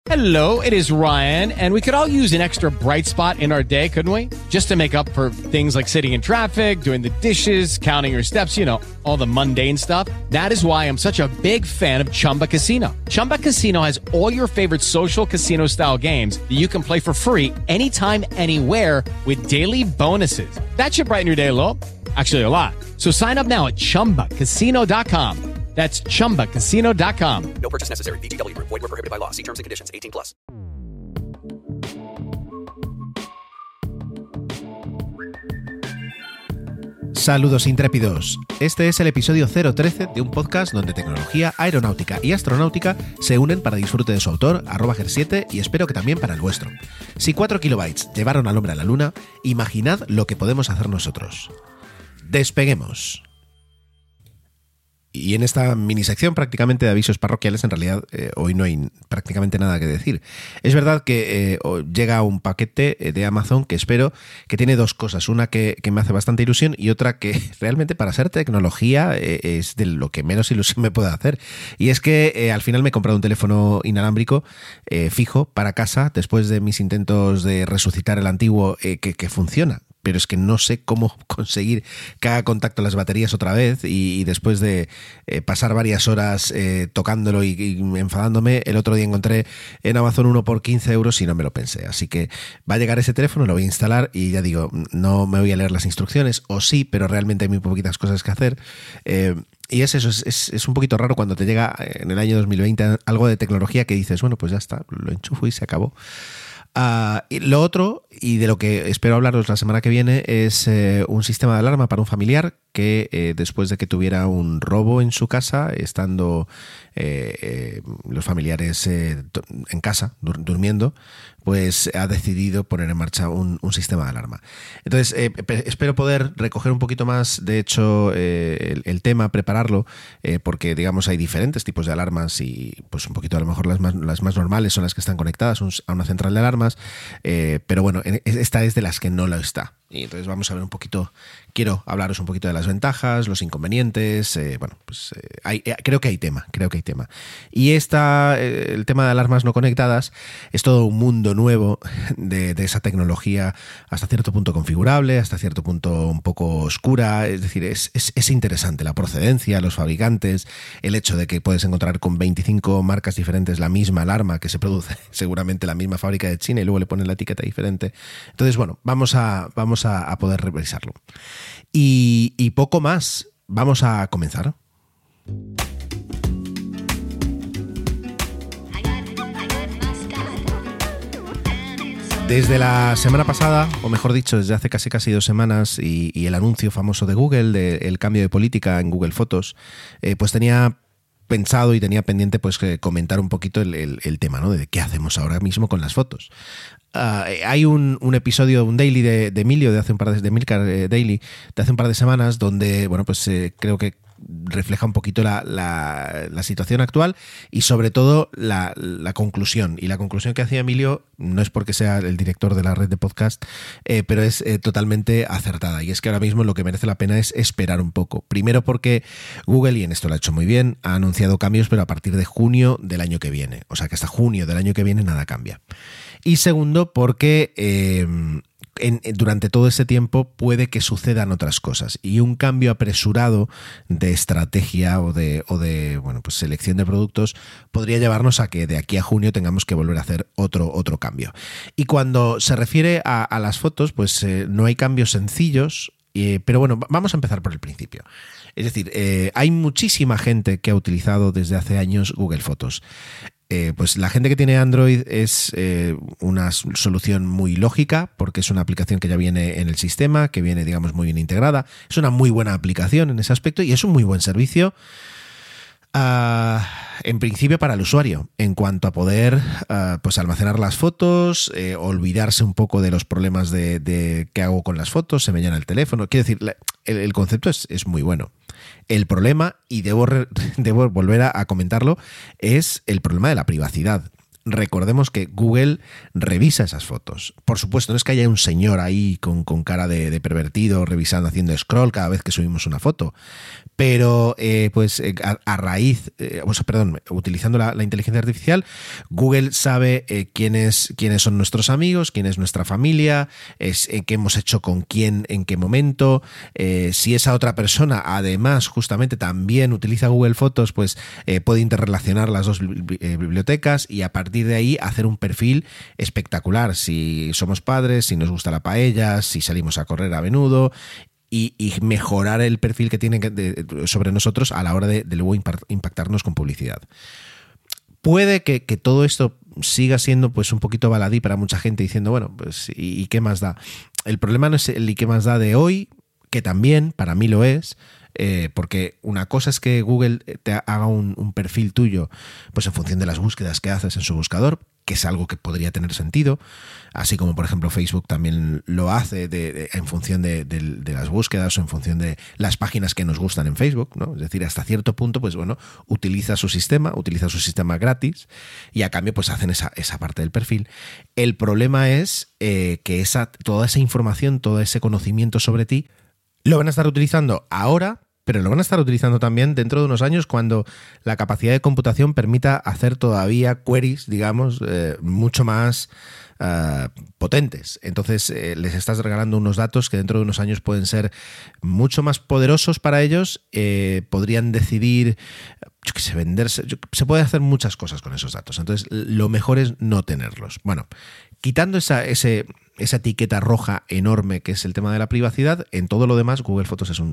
Hello, it is Ryan, and we could all use an extra bright spot in our day, couldn't we? Just to make up for things like sitting in traffic, doing the dishes, counting your steps, you know, all the mundane stuff. That is why I'm such a big fan of Chumba Casino. Chumba Casino has all your favorite social casino-style games that you can play for free anytime, anywhere with daily bonuses. That should brighten your day a little. Actually, a lot. So sign up now at ChumbaCasino.com. That's ChumbaCasino.com. No purchase necessary. VGW Group. Void where prohibited by law. See terms and conditions. 18+. Saludos intrépidos. Este es el episodio 013 de un podcast donde tecnología, aeronáutica y astronáutica se unen para disfrute de su autor, @ger7, y espero que también para el vuestro. Si 4 kilobytes llevaron al hombre a la luna, imaginad lo que podemos hacer nosotros. Despeguemos. Y en esta minisección prácticamente de avisos parroquiales, en realidad hoy no hay prácticamente nada que decir. Es verdad que llega un paquete de Amazon que espero que tiene dos cosas. Una que me hace bastante ilusión y otra que realmente para ser tecnología es de lo que menos ilusión me puede hacer. Y es que al final me he comprado un teléfono inalámbrico fijo para casa después de mis intentos de resucitar el antiguo que funciona. Pero es que no sé cómo conseguir que haga contacto las baterías otra vez y después de pasar varias horas tocándolo y enfadándome, el otro día encontré en Amazon uno por 15 euros y no me lo pensé. Así que va a llegar ese teléfono, lo voy a instalar y ya digo, no me voy a leer las instrucciones, o sí, pero realmente hay muy poquitas cosas que hacer. Y es eso, es un poquito raro cuando te llega en el año 2020 algo de tecnología que dices, bueno, pues ya está, lo enchufo y se acabó. Y lo otro, y de lo que espero hablaros la semana que viene, es un sistema de alarma para un familiar que después de que tuviera un robo en su casa, estando los familiares en casa, durmiendo, pues ha decidido poner en marcha un sistema de alarma. Entonces, espero poder recoger un poquito más, de hecho, el tema, prepararlo, porque, digamos, hay diferentes tipos de alarmas y, pues, un poquito, a lo mejor, las más normales son las que están conectadas a una central de alarmas, pero bueno, esta es de las que no lo está. Y entonces vamos a ver un poquito, quiero hablaros un poquito de las ventajas, los inconvenientes, bueno, pues creo que hay tema. Y el tema de alarmas no conectadas es todo un mundo nuevo de esa tecnología hasta cierto punto configurable, hasta cierto punto un poco oscura, es decir, es interesante la procedencia, los fabricantes, el hecho de que puedes encontrar con 25 marcas diferentes la misma alarma que se produce seguramente la misma fábrica de China y luego le ponen la etiqueta diferente. Entonces, bueno, vamos a poder revisarlo. Y poco más. Vamos a comenzar. Desde la semana pasada, o mejor dicho, desde hace casi 2 semanas, y el anuncio famoso de Google, del cambio de política en Google Fotos, pues tenía pensado y tenía pendiente pues comentar un poquito el tema, ¿no? De qué hacemos ahora mismo con las fotos. Hay un episodio, un daily de Emilio de Milcar Daily de hace un par de semanas donde, bueno, pues creo que refleja un poquito la situación actual y sobre todo la conclusión. Y la conclusión que hacía Emilio no es porque sea el director de la red de podcast, pero es totalmente acertada. Y es que ahora mismo lo que merece la pena es esperar un poco. Primero porque Google, y en esto lo ha hecho muy bien, ha anunciado cambios, pero a partir de junio del año que viene. O sea que hasta junio del año que viene nada cambia. Y segundo porque durante todo ese tiempo puede que sucedan otras cosas y un cambio apresurado de estrategia o de bueno, pues selección de productos podría llevarnos a que de aquí a junio tengamos que volver a hacer otro cambio. Y cuando se refiere a las fotos, pues no hay cambios sencillos, pero bueno, vamos a empezar por el principio. Es decir, hay muchísima gente que ha utilizado desde hace años Google Fotos. Pues la gente que tiene Android es una solución muy lógica porque es una aplicación que ya viene en el sistema, que viene, digamos, muy bien integrada. Es una muy buena aplicación en ese aspecto y es un muy buen servicio en principio para el usuario, en cuanto a poder pues almacenar las fotos, olvidarse un poco de los problemas de qué hago con las fotos, se me llena el teléfono. Quiero decir, el concepto es muy bueno. El problema, y debo volver a comentarlo, es el problema de la privacidad. recordemos que Google revisa esas fotos. Por supuesto, no es que haya un señor ahí con cara de pervertido revisando, haciendo scroll cada vez que subimos una foto, pero a raíz, utilizando la inteligencia artificial, Google sabe quiénes son nuestros amigos, quién es nuestra familia, qué hemos hecho con quién, en qué momento. Si esa otra persona además justamente también utiliza Google Fotos, pues puede interrelacionar las dos bibliotecas y a partir de ahí hacer un perfil espectacular. Si somos padres, si nos gusta la paella, si salimos a correr a menudo, y mejorar el perfil que tienen sobre nosotros a la hora de luego impactarnos con publicidad. Puede que todo esto siga siendo pues un poquito baladí para mucha gente diciendo, bueno, pues ¿y qué más da? El problema no es el ¿y qué más da? De hoy, que también para mí lo es, porque una cosa es que Google te haga un perfil tuyo pues en función de las búsquedas que haces en su buscador, que es algo que podría tener sentido, así como por ejemplo Facebook también lo hace en función de las búsquedas o en función de las páginas que nos gustan en Facebook, ¿no? Es decir, hasta cierto punto, pues bueno, utiliza su sistema gratis y a cambio pues hacen esa parte del perfil. El problema es que toda esa información, todo ese conocimiento sobre ti lo van a estar utilizando ahora, pero lo van a estar utilizando también dentro de unos años cuando la capacidad de computación permita hacer todavía queries, digamos, mucho más potentes. Entonces les estás regalando unos datos que dentro de unos años pueden ser mucho más poderosos para ellos, podrían decidir, yo qué sé, venderse, se puede hacer muchas cosas con esos datos. Entonces lo mejor es no tenerlos. Bueno, quitando esa etiqueta roja enorme que es el tema de la privacidad, en todo lo demás Google Fotos es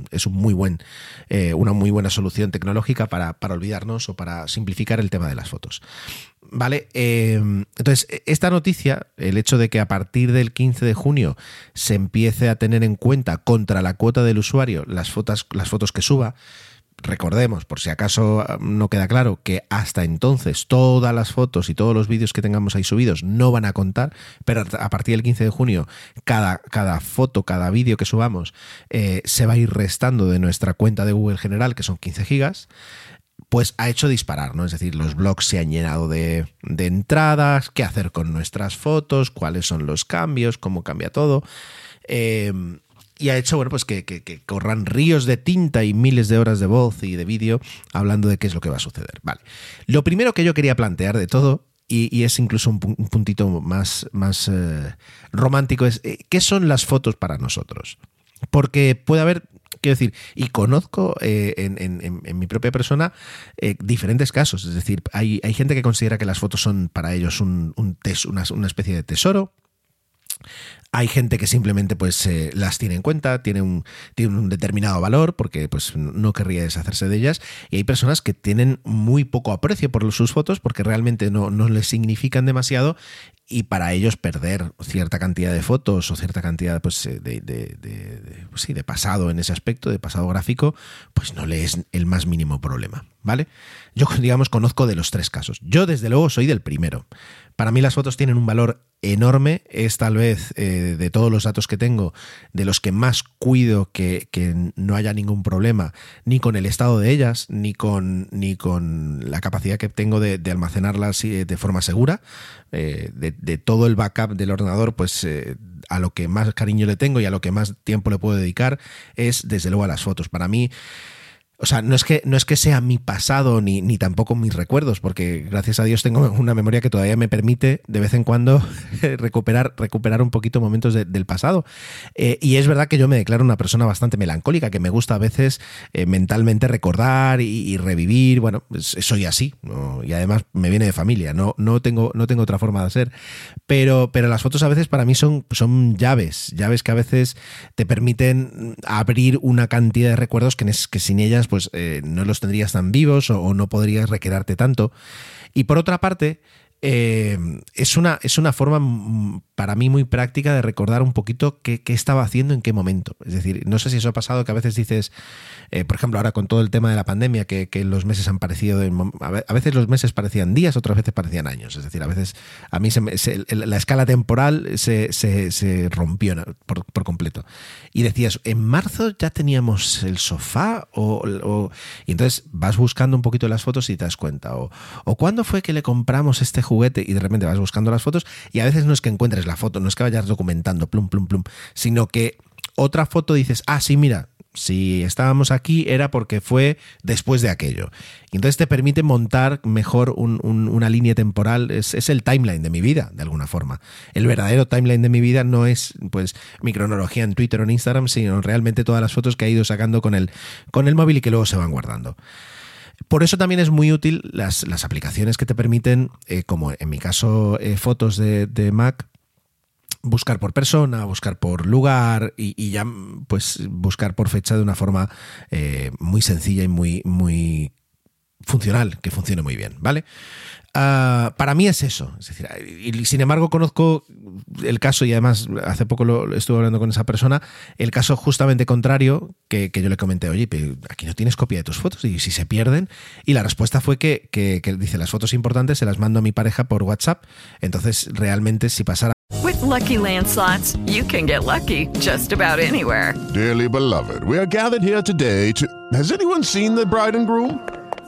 una muy buena solución tecnológica para olvidarnos o para simplificar el tema de las fotos. Vale, entonces esta noticia, el hecho de que a partir del 15 de junio se empiece a tener en cuenta contra la cuota del usuario las fotos que suba. Recordemos, por si acaso no queda claro, que hasta entonces todas las fotos y todos los vídeos que tengamos ahí subidos no van a contar, pero a partir del 15 de junio cada foto, cada vídeo que subamos se va a ir restando de nuestra cuenta de Google general, que son 15 gigas, pues ha hecho disparar, ¿no? Es decir, los blogs se han llenado de entradas, qué hacer con nuestras fotos, cuáles son los cambios, cómo cambia todo. Y ha hecho, bueno, pues que corran ríos de tinta y miles de horas de voz y de vídeo hablando de qué es lo que va a suceder. Vale. Lo primero que yo quería plantear de todo, y es incluso un puntito más romántico, es ¿qué son las fotos para nosotros? Porque puede haber, quiero decir, y conozco en mi propia persona diferentes casos. Es decir, hay gente que considera que las fotos son para ellos una especie de tesoro. Hay gente que simplemente pues las tiene en cuenta, tiene un determinado valor porque pues no querría deshacerse de ellas, y hay personas que tienen muy poco aprecio por sus fotos porque realmente no les significan demasiado, y para ellos perder cierta cantidad de fotos o cierta cantidad pues de pasado en ese aspecto, de pasado gráfico, pues no le es el más mínimo problema, ¿vale? Yo, digamos, conozco de los tres casos. Yo desde luego soy del primero. Para mí las fotos tienen un valor enorme, es tal vez de todos los datos que tengo, de los que más cuido que no haya ningún problema, ni con el estado de ellas, ni con la capacidad que tengo de almacenarlas de forma segura. De todo el backup del ordenador, pues a lo que más cariño le tengo y a lo que más tiempo le puedo dedicar es desde luego a las fotos. Para mí, o sea, no es que sea mi pasado ni tampoco mis recuerdos, porque gracias a Dios tengo una memoria que todavía me permite de vez en cuando recuperar un poquito momentos del pasado. Y es verdad que yo me declaro una persona bastante melancólica, que me gusta a veces mentalmente recordar y revivir. Bueno, pues soy así, ¿no? Y además me viene de familia, no tengo otra forma de ser. Pero las fotos a veces para mí son llaves que a veces te permiten abrir una cantidad de recuerdos que sin ellas pues no los tendrías tan vivos o no podrías recrearte tanto. Y por otra parte, es una forma para mí muy práctica de recordar un poquito qué estaba haciendo en qué momento. Es decir, no sé si eso ha pasado, que a veces dices, por ejemplo, ahora con todo el tema de la pandemia, que los meses han parecido, a veces los meses parecían días, otras veces parecían años. Es decir, a veces a mí la escala temporal se rompió por completo. Y decías, ¿en marzo ya teníamos el sofá? Y entonces vas buscando un poquito las fotos y te das cuenta. O ¿cuándo fue que le compramos este juguete y de repente vas buscando las fotos y a veces no es que encuentres la foto, no es que vayas documentando, plum, plum, plum, sino que otra foto dices, sí, mira, si estábamos aquí era porque fue después de aquello. Y entonces te permite montar mejor una línea temporal. Es el timeline de mi vida, de alguna forma. El verdadero timeline de mi vida no es pues mi cronología en Twitter o en Instagram, sino realmente todas las fotos que he ido sacando con el móvil y que luego se van guardando. Por eso también es muy útil las aplicaciones que te permiten, como en mi caso fotos de Mac, buscar por persona, buscar por lugar y ya pues buscar por fecha de una forma muy sencilla y muy funcional, que funcione muy bien, ¿vale? Para mí es eso, es decir, y sin embargo conozco el caso, y además hace poco estuve hablando con esa persona, el caso justamente contrario, que yo le comenté, oye, pero aquí no tienes copia de tus fotos y si se pierden, y la respuesta fue que dice, las fotos importantes se las mando a mi pareja por WhatsApp, entonces realmente si pasara. With Lucky Land Slots, you can get lucky just about anywhere. Dearly beloved, we are gathered here today to... Has anyone seen the bride and groom?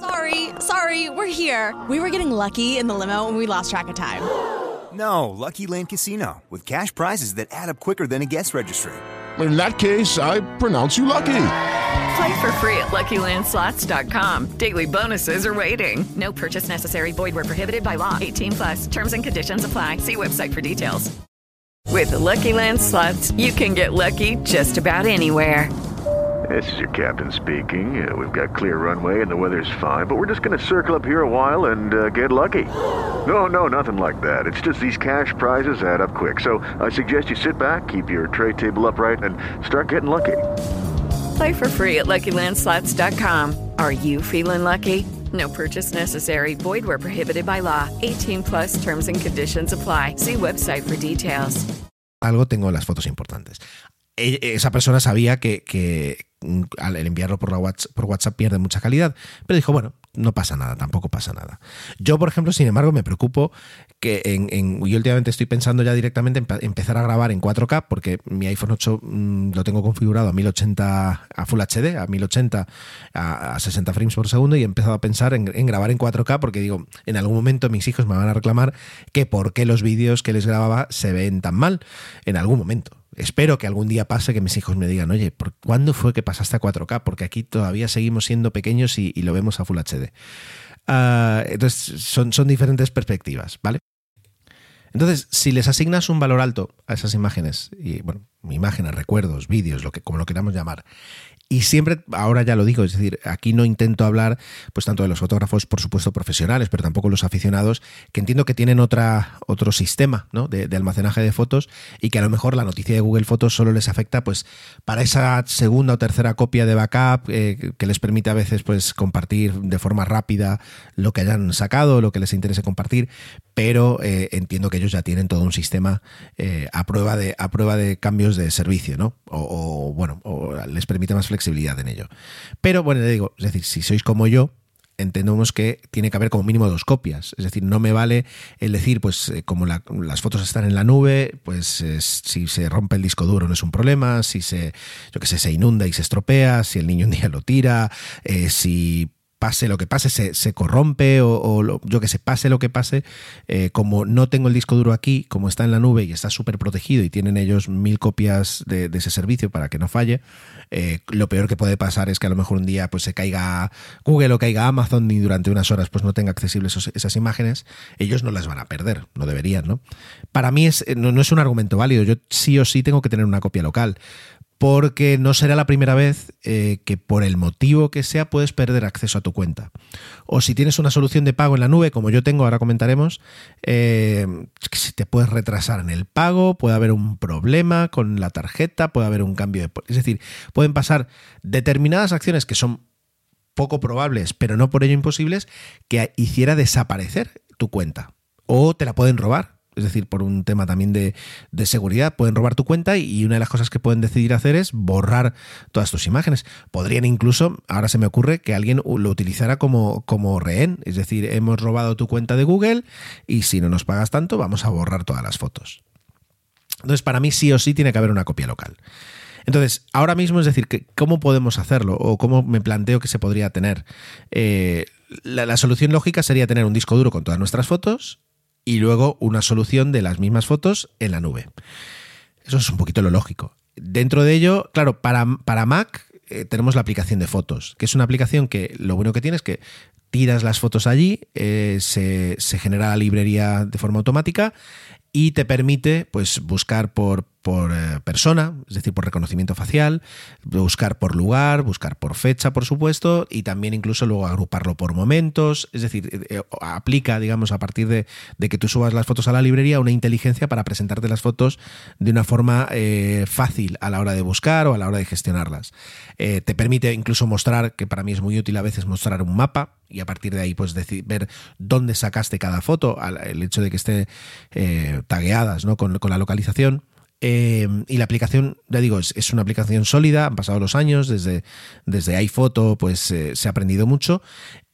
Sorry, we're here. We were getting lucky in the limo and we lost track of time. No, Lucky Land Casino, with cash prizes that add up quicker than a guest registry. In that case, I pronounce you lucky. Play for free at LuckyLandSlots.com. Daily bonuses are waiting. No purchase necessary. Void where prohibited by law. 18+. Terms and conditions apply. See website for details. With Lucky Land Slots, you can get lucky just about anywhere. This is your captain speaking. We've got clear runway and the weather's fine, but we're just going to circle up here a while and get lucky. No, nothing like that. It's just these cash prizes add up quick. So I suggest you sit back, keep your tray table upright, and start getting lucky. Play for free at LuckyLandSlots.com. Are you feeling lucky? No purchase necessary. Void where prohibited by law. 18+ terms and conditions apply. See website for details. Algo tengo las fotos importantes. Esa persona sabía que al enviarlo por WhatsApp pierde mucha calidad, pero dijo, bueno, no pasa nada, tampoco pasa nada. Yo, por ejemplo, sin embargo, me preocupo que yo últimamente estoy pensando ya directamente en empezar a grabar en 4K, porque mi iPhone 8 lo tengo configurado a 1080 a Full HD, a 1080 a 60 frames por segundo, y he empezado a pensar en grabar en 4K, porque digo, en algún momento mis hijos me van a reclamar que por qué los vídeos que les grababa se ven tan mal, en algún momento. Espero que algún día pase que mis hijos me digan, oye, ¿cuándo fue que pasaste a 4K? Porque aquí todavía seguimos siendo pequeños y lo vemos a Full HD. Entonces, son diferentes perspectivas, ¿vale? Entonces, si les asignas un valor alto a esas imágenes, y bueno, imágenes, recuerdos, vídeos, como lo queramos llamar, y siempre, ahora ya lo digo, es decir, aquí no intento hablar pues tanto de los fotógrafos, por supuesto, profesionales, pero tampoco los aficionados, que entiendo que tienen otro sistema, ¿no?, de almacenaje de fotos, y que a lo mejor la noticia de Google Fotos solo les afecta pues para esa segunda o tercera copia de backup que les permite a veces pues compartir de forma rápida lo que hayan sacado, lo que les interese compartir, pero entiendo que ellos ya tienen todo un sistema a prueba de cambios de servicio, ¿no? O les permite más flexibilidad en ello. Pero bueno, le digo, es decir, si sois como yo, entendemos que tiene que haber como mínimo 2 copias. Es decir, no me vale el decir, pues como las fotos están en la nube, pues si se rompe el disco duro no es un problema, si se inunda y se estropea, si el niño un día lo tira, si pase lo que pase, se corrompe pase lo que pase, como no tengo el disco duro aquí, como está en la nube y está súper protegido y tienen ellos 1000 copias de ese servicio para que no falle, lo peor que puede pasar es que a lo mejor un día pues se caiga Google o caiga Amazon y durante unas horas pues no tenga accesibles esas imágenes. Ellos no las van a perder, no deberían, ¿no? Para mí no es un argumento válido. Yo sí o sí tengo que tener una copia local, porque no será la primera vez que por el motivo que sea puedes perder acceso a tu cuenta. O si tienes una solución de pago en la nube, como yo tengo, ahora comentaremos, si te puedes retrasar en el pago, puede haber un problema con la tarjeta, puede haber un cambio de... Es decir, pueden pasar determinadas acciones que son poco probables, pero no por ello imposibles, que hiciera desaparecer tu cuenta. O te la pueden robar. Es decir, por un tema también de seguridad, pueden robar tu cuenta y una de las cosas que pueden decidir hacer es borrar todas tus imágenes. Podrían incluso, ahora se me ocurre, que alguien lo utilizara como rehén. Es decir, hemos robado tu cuenta de Google y si no nos pagas tanto, vamos a borrar todas las fotos. Entonces, para mí sí o sí tiene que haber una copia local. Entonces, ahora mismo, es decir, ¿cómo podemos hacerlo? O cómo me planteo que se podría tener. La solución lógica sería tener un disco duro con todas nuestras fotos y luego una solución de las mismas fotos en la nube. Eso es un poquito lo lógico. Dentro de ello, claro, para Mac tenemos la aplicación de fotos, que es una aplicación que lo bueno que tiene es que tiras las fotos allí, se genera la librería de forma automática y te permite pues buscar por persona, es decir, por reconocimiento facial, buscar por lugar, buscar por fecha, por supuesto, y también incluso luego agruparlo por momentos. Es decir, aplica, digamos, a partir de que tú subas las fotos a la librería, una inteligencia para presentarte las fotos de una forma fácil a la hora de buscar o a la hora de gestionarlas. Te permite incluso mostrar, que para mí es muy útil a veces, mostrar un mapa, y a partir de ahí pues ver dónde sacaste cada foto, el hecho de que esté tagueadas, ¿no?, con la localización. Y la aplicación, ya digo, es una aplicación sólida, han pasado los años, desde iPhoto pues se ha aprendido mucho,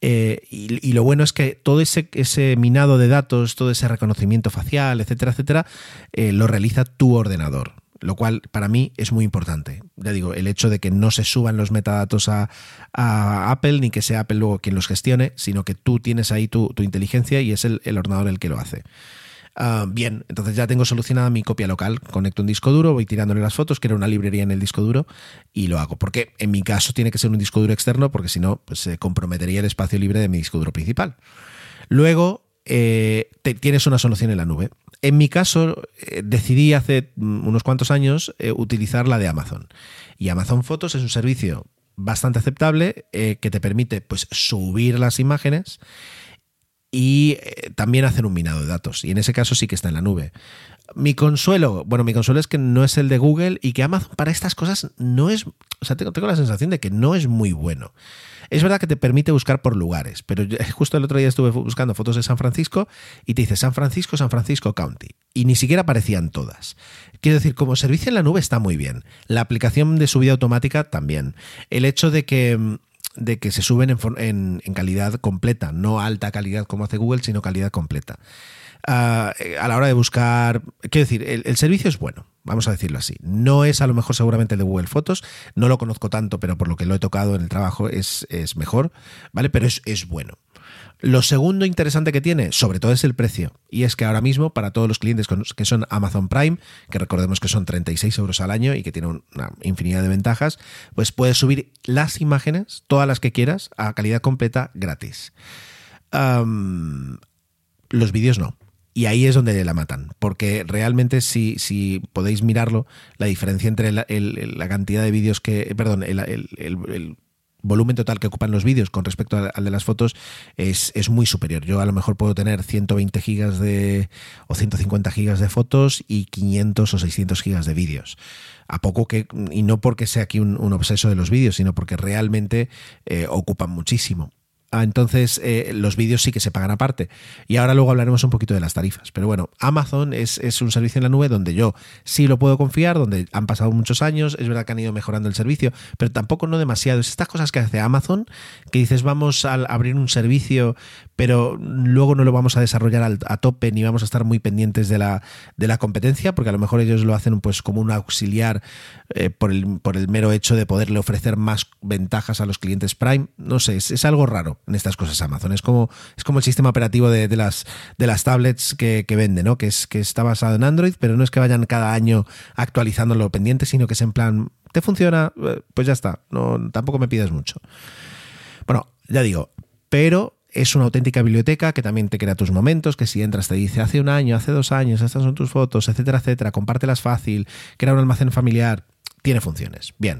y lo bueno es que todo ese minado de datos, todo ese reconocimiento facial, etcétera, etcétera, lo realiza tu ordenador, lo cual para mí es muy importante. Ya digo, el hecho de que no se suban los metadatos a Apple, ni que sea Apple luego quien los gestione, sino que tú tienes ahí tu inteligencia y es el ordenador el que lo hace. Bien, entonces ya tengo solucionada mi copia local. Conecto un disco duro, voy tirándole las fotos, creo una librería en el disco duro y lo hago. Porque en mi caso tiene que ser un disco duro externo, porque si no, pues se comprometería el espacio libre de mi disco duro principal. Luego tienes una solución en la nube. En mi caso, decidí hace unos cuantos años utilizar la de Amazon. Y Amazon Fotos es un servicio bastante aceptable que te permite pues subir las imágenes y también hacer un minado de datos, y en ese caso sí que está en la nube. Mi consuelo es que no es el de Google y que Amazon para estas cosas no es, o sea, tengo la sensación de que no es muy bueno. Es verdad que te permite buscar por lugares, pero justo el otro día estuve buscando fotos de San Francisco y te dice San Francisco County, y ni siquiera aparecían todas. Quiero decir, como servicio en la nube está muy bien. La aplicación de subida automática también. El hecho de que se suben en calidad completa, no alta calidad como hace Google, sino calidad completa. A la hora de buscar, quiero decir, el servicio es bueno, vamos a decirlo así. No es a lo mejor seguramente el de Google Fotos, no lo conozco tanto, pero por lo que lo he tocado en el trabajo es mejor, ¿vale? Pero es bueno. Lo segundo interesante que tiene, sobre todo, es el precio. Y es que ahora mismo, para todos los clientes que son Amazon Prime, que recordemos que son 36 euros al año y que tiene una infinidad de ventajas, pues puedes subir las imágenes, todas las que quieras, a calidad completa gratis. Los vídeos no. Y ahí es donde la matan, porque realmente si podéis mirarlo, la diferencia entre la cantidad de vídeos el volumen total que ocupan los vídeos con respecto al de las fotos es muy superior. Yo a lo mejor puedo tener 120 gigas o 150 gigas de fotos y 500 o 600 gigas de vídeos. Y no porque sea aquí un obseso de los vídeos, sino porque realmente ocupan muchísimo. Entonces los vídeos sí que se pagan aparte, y ahora luego hablaremos un poquito de las tarifas, pero bueno, Amazon es un servicio en la nube donde yo sí lo puedo confiar, donde han pasado muchos años, es verdad que han ido mejorando el servicio, pero tampoco no demasiado. Es estas cosas que hace Amazon, que dices vamos a abrir un servicio, pero luego no lo vamos a desarrollar a tope, ni vamos a estar muy pendientes de la competencia, porque a lo mejor ellos lo hacen pues como un auxiliar por el mero hecho de poderle ofrecer más ventajas a los clientes Prime. No sé, es algo raro en estas cosas Amazon. Es como el sistema operativo de las tablets que vende, ¿no? Que está basado en Android, pero no es que vayan cada año actualizándolo pendiente, sino que es en plan, ¿te funciona? Pues ya está, no, tampoco me pidas mucho. Bueno, ya digo, pero es una auténtica biblioteca que también te crea tus momentos, que si entras te dice hace un año, hace 2 años, estas son tus fotos, etcétera, etcétera, compártelas fácil, crea un almacén familiar, tiene funciones, bien.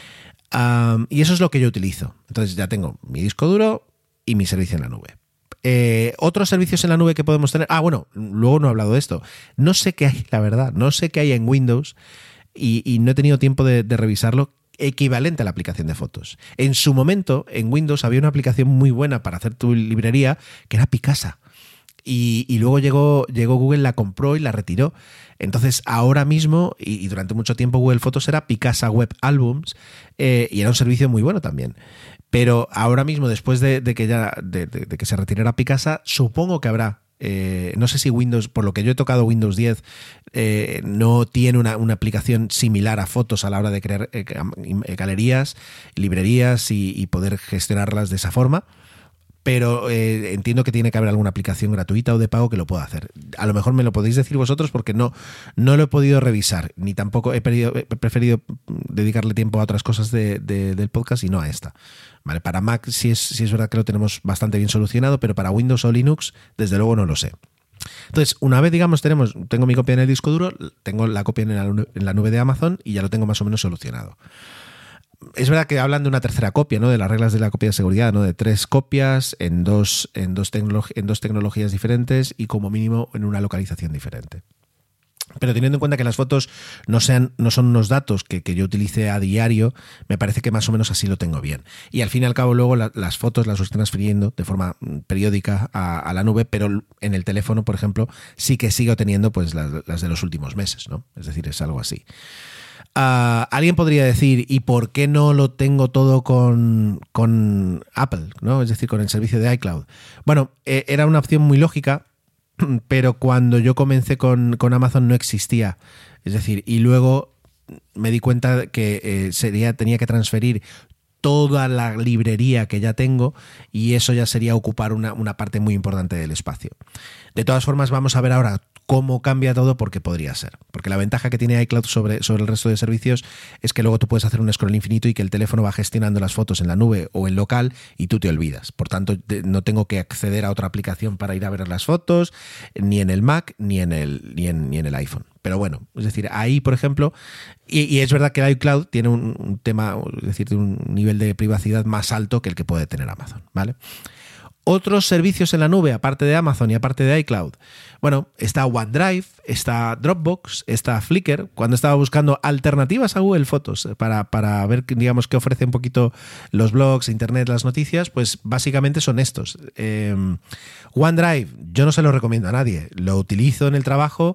Y eso es lo que yo utilizo. Entonces ya tengo mi disco duro y mi servicio en la nube. Otros servicios en la nube que podemos tener. Bueno, luego no he hablado de esto. No sé qué hay, la verdad. No sé qué hay en Windows y no he tenido tiempo de revisarlo, equivalente a la aplicación de fotos. En su momento, en Windows había una aplicación muy buena para hacer tu librería, que era Picasa. Y luego llegó Google, la compró y la retiró. Entonces, ahora mismo, y durante mucho tiempo, Google Fotos era Picasa Web Albums, y era un servicio muy bueno también. Pero ahora mismo, después de que se retirara Picasa, supongo que habrá. No sé si Windows, por lo que yo he tocado Windows 10, no tiene una aplicación similar a fotos a la hora de crear galerías, librerías y poder gestionarlas de esa forma. pero entiendo que tiene que haber alguna aplicación gratuita o de pago que lo pueda hacer. A lo mejor me lo podéis decir vosotros porque no lo he podido revisar, ni tampoco he preferido dedicarle tiempo a otras cosas del podcast y no a esta. Vale, para Mac sí es verdad que lo tenemos bastante bien solucionado, pero para Windows o Linux, desde luego no lo sé. Entonces, una vez, digamos, tengo mi copia en el disco duro, tengo la copia en la nube de Amazon y ya lo tengo más o menos solucionado. Es verdad que hablan de una tercera copia, ¿no? De las reglas de la copia de seguridad, ¿no? De 3 copias en dos tecnologías diferentes y como mínimo en una localización diferente. Pero teniendo en cuenta que las fotos no son unos datos que yo utilice a diario, me parece que más o menos así lo tengo bien. Y al fin y al cabo luego las fotos las estoy transfiriendo de forma periódica a la nube, pero en el teléfono, por ejemplo, sí que sigo teniendo pues las de los últimos meses, ¿no? Es decir, es algo así. Alguien podría decir, ¿y por qué no lo tengo todo con Apple, ¿no? Es decir, con el servicio de iCloud? Bueno, era una opción muy lógica, pero cuando yo comencé con Amazon no existía. Es decir, y luego me di cuenta que tenía que transferir toda la librería que ya tengo y eso ya sería ocupar una parte muy importante del espacio. De todas formas, vamos a ver ahora cómo cambia todo, porque podría ser. Porque la ventaja que tiene iCloud sobre el resto de servicios es que luego tú puedes hacer un scroll infinito y que el teléfono va gestionando las fotos en la nube o en local y tú te olvidas. Por tanto, no tengo que acceder a otra aplicación para ir a ver las fotos, ni en el Mac, ni en el iPhone. Pero bueno, es decir, ahí, por ejemplo, y es verdad que el iCloud tiene un tema, es decir, un nivel de privacidad más alto que el que puede tener Amazon, ¿vale? Otros servicios en la nube, aparte de Amazon y aparte de iCloud. Bueno, está OneDrive, está Dropbox, está Flickr. Cuando estaba buscando alternativas a Google Fotos para ver, digamos, qué ofrece un poquito los blogs, internet, las noticias, pues básicamente son estos. OneDrive, yo no se lo recomiendo a nadie. Lo utilizo en el trabajo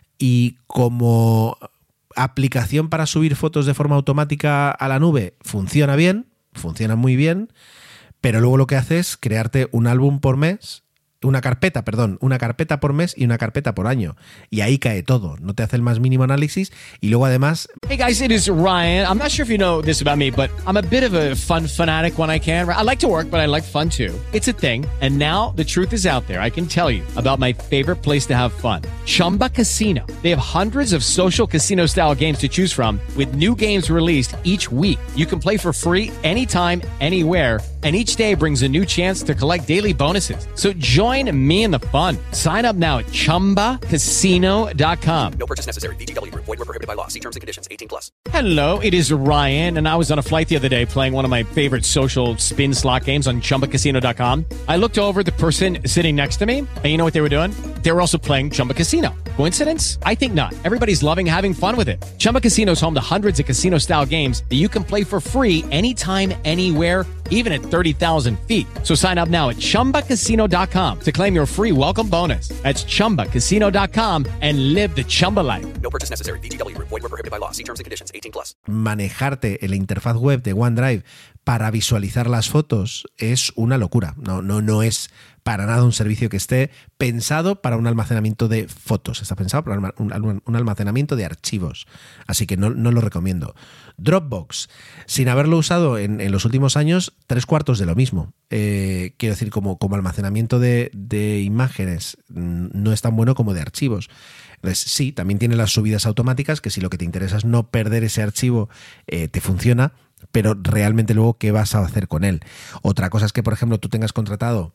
y como aplicación para subir fotos de forma automática a la nube funciona bien, funciona muy bien. Pero luego lo que hace es crearte un álbum por mes, una carpeta por mes y una carpeta por año. Y ahí cae todo. No te hace el más mínimo análisis. Y luego además... Hey guys, it is Ryan. I'm not sure if you know this about me, but I'm a bit of a fun fanatic when I can. I like to work, but I like fun too. It's a thing. And now the truth is out there. I can tell you about my favorite place to have fun. Chumba Casino. They have hundreds of social casino style games to choose from with new games released each week. You can play for free anytime, anywhere. And each day brings a new chance to collect daily bonuses. So join me in the fun. Sign up now at ChumbaCasino.com. No purchase necessary. VGW Group. Void where prohibited by law. See terms and conditions. 18+. Hello, it is Ryan, and I was on a flight the other day playing one of my favorite social spin slot games on ChumbaCasino.com. I looked over at the person sitting next to me, and you know what they were doing? They were also playing Chumba Casino. Coincidence? I think not. Everybody's loving having fun with it. Chumba Casino is home to hundreds of casino-style games that you can play for free anytime, anywhere, even at 30,000 feet. So sign up now at ChumbaCasino.com to claim your free welcome bonus. That's ChumbaCasino.com and live the Chumba life. No purchase necessary. VGW Group. Void where prohibited by law. See terms and conditions. 18+. Manejarte en la interfaz web de OneDrive para visualizar las fotos es una locura. No es para nada un servicio que esté pensado para un almacenamiento de fotos. Está pensado para un almacenamiento de archivos. Así que no lo recomiendo. Dropbox, sin haberlo usado en los últimos años, 3/4 de lo mismo. Quiero decir, como almacenamiento de imágenes no es tan bueno como de archivos. Entonces, sí, también tiene las subidas automáticas, que si lo que te interesa es no perder ese archivo, te funciona, pero realmente luego, ¿qué vas a hacer con él? Otra cosa es que, por ejemplo, tú tengas contratado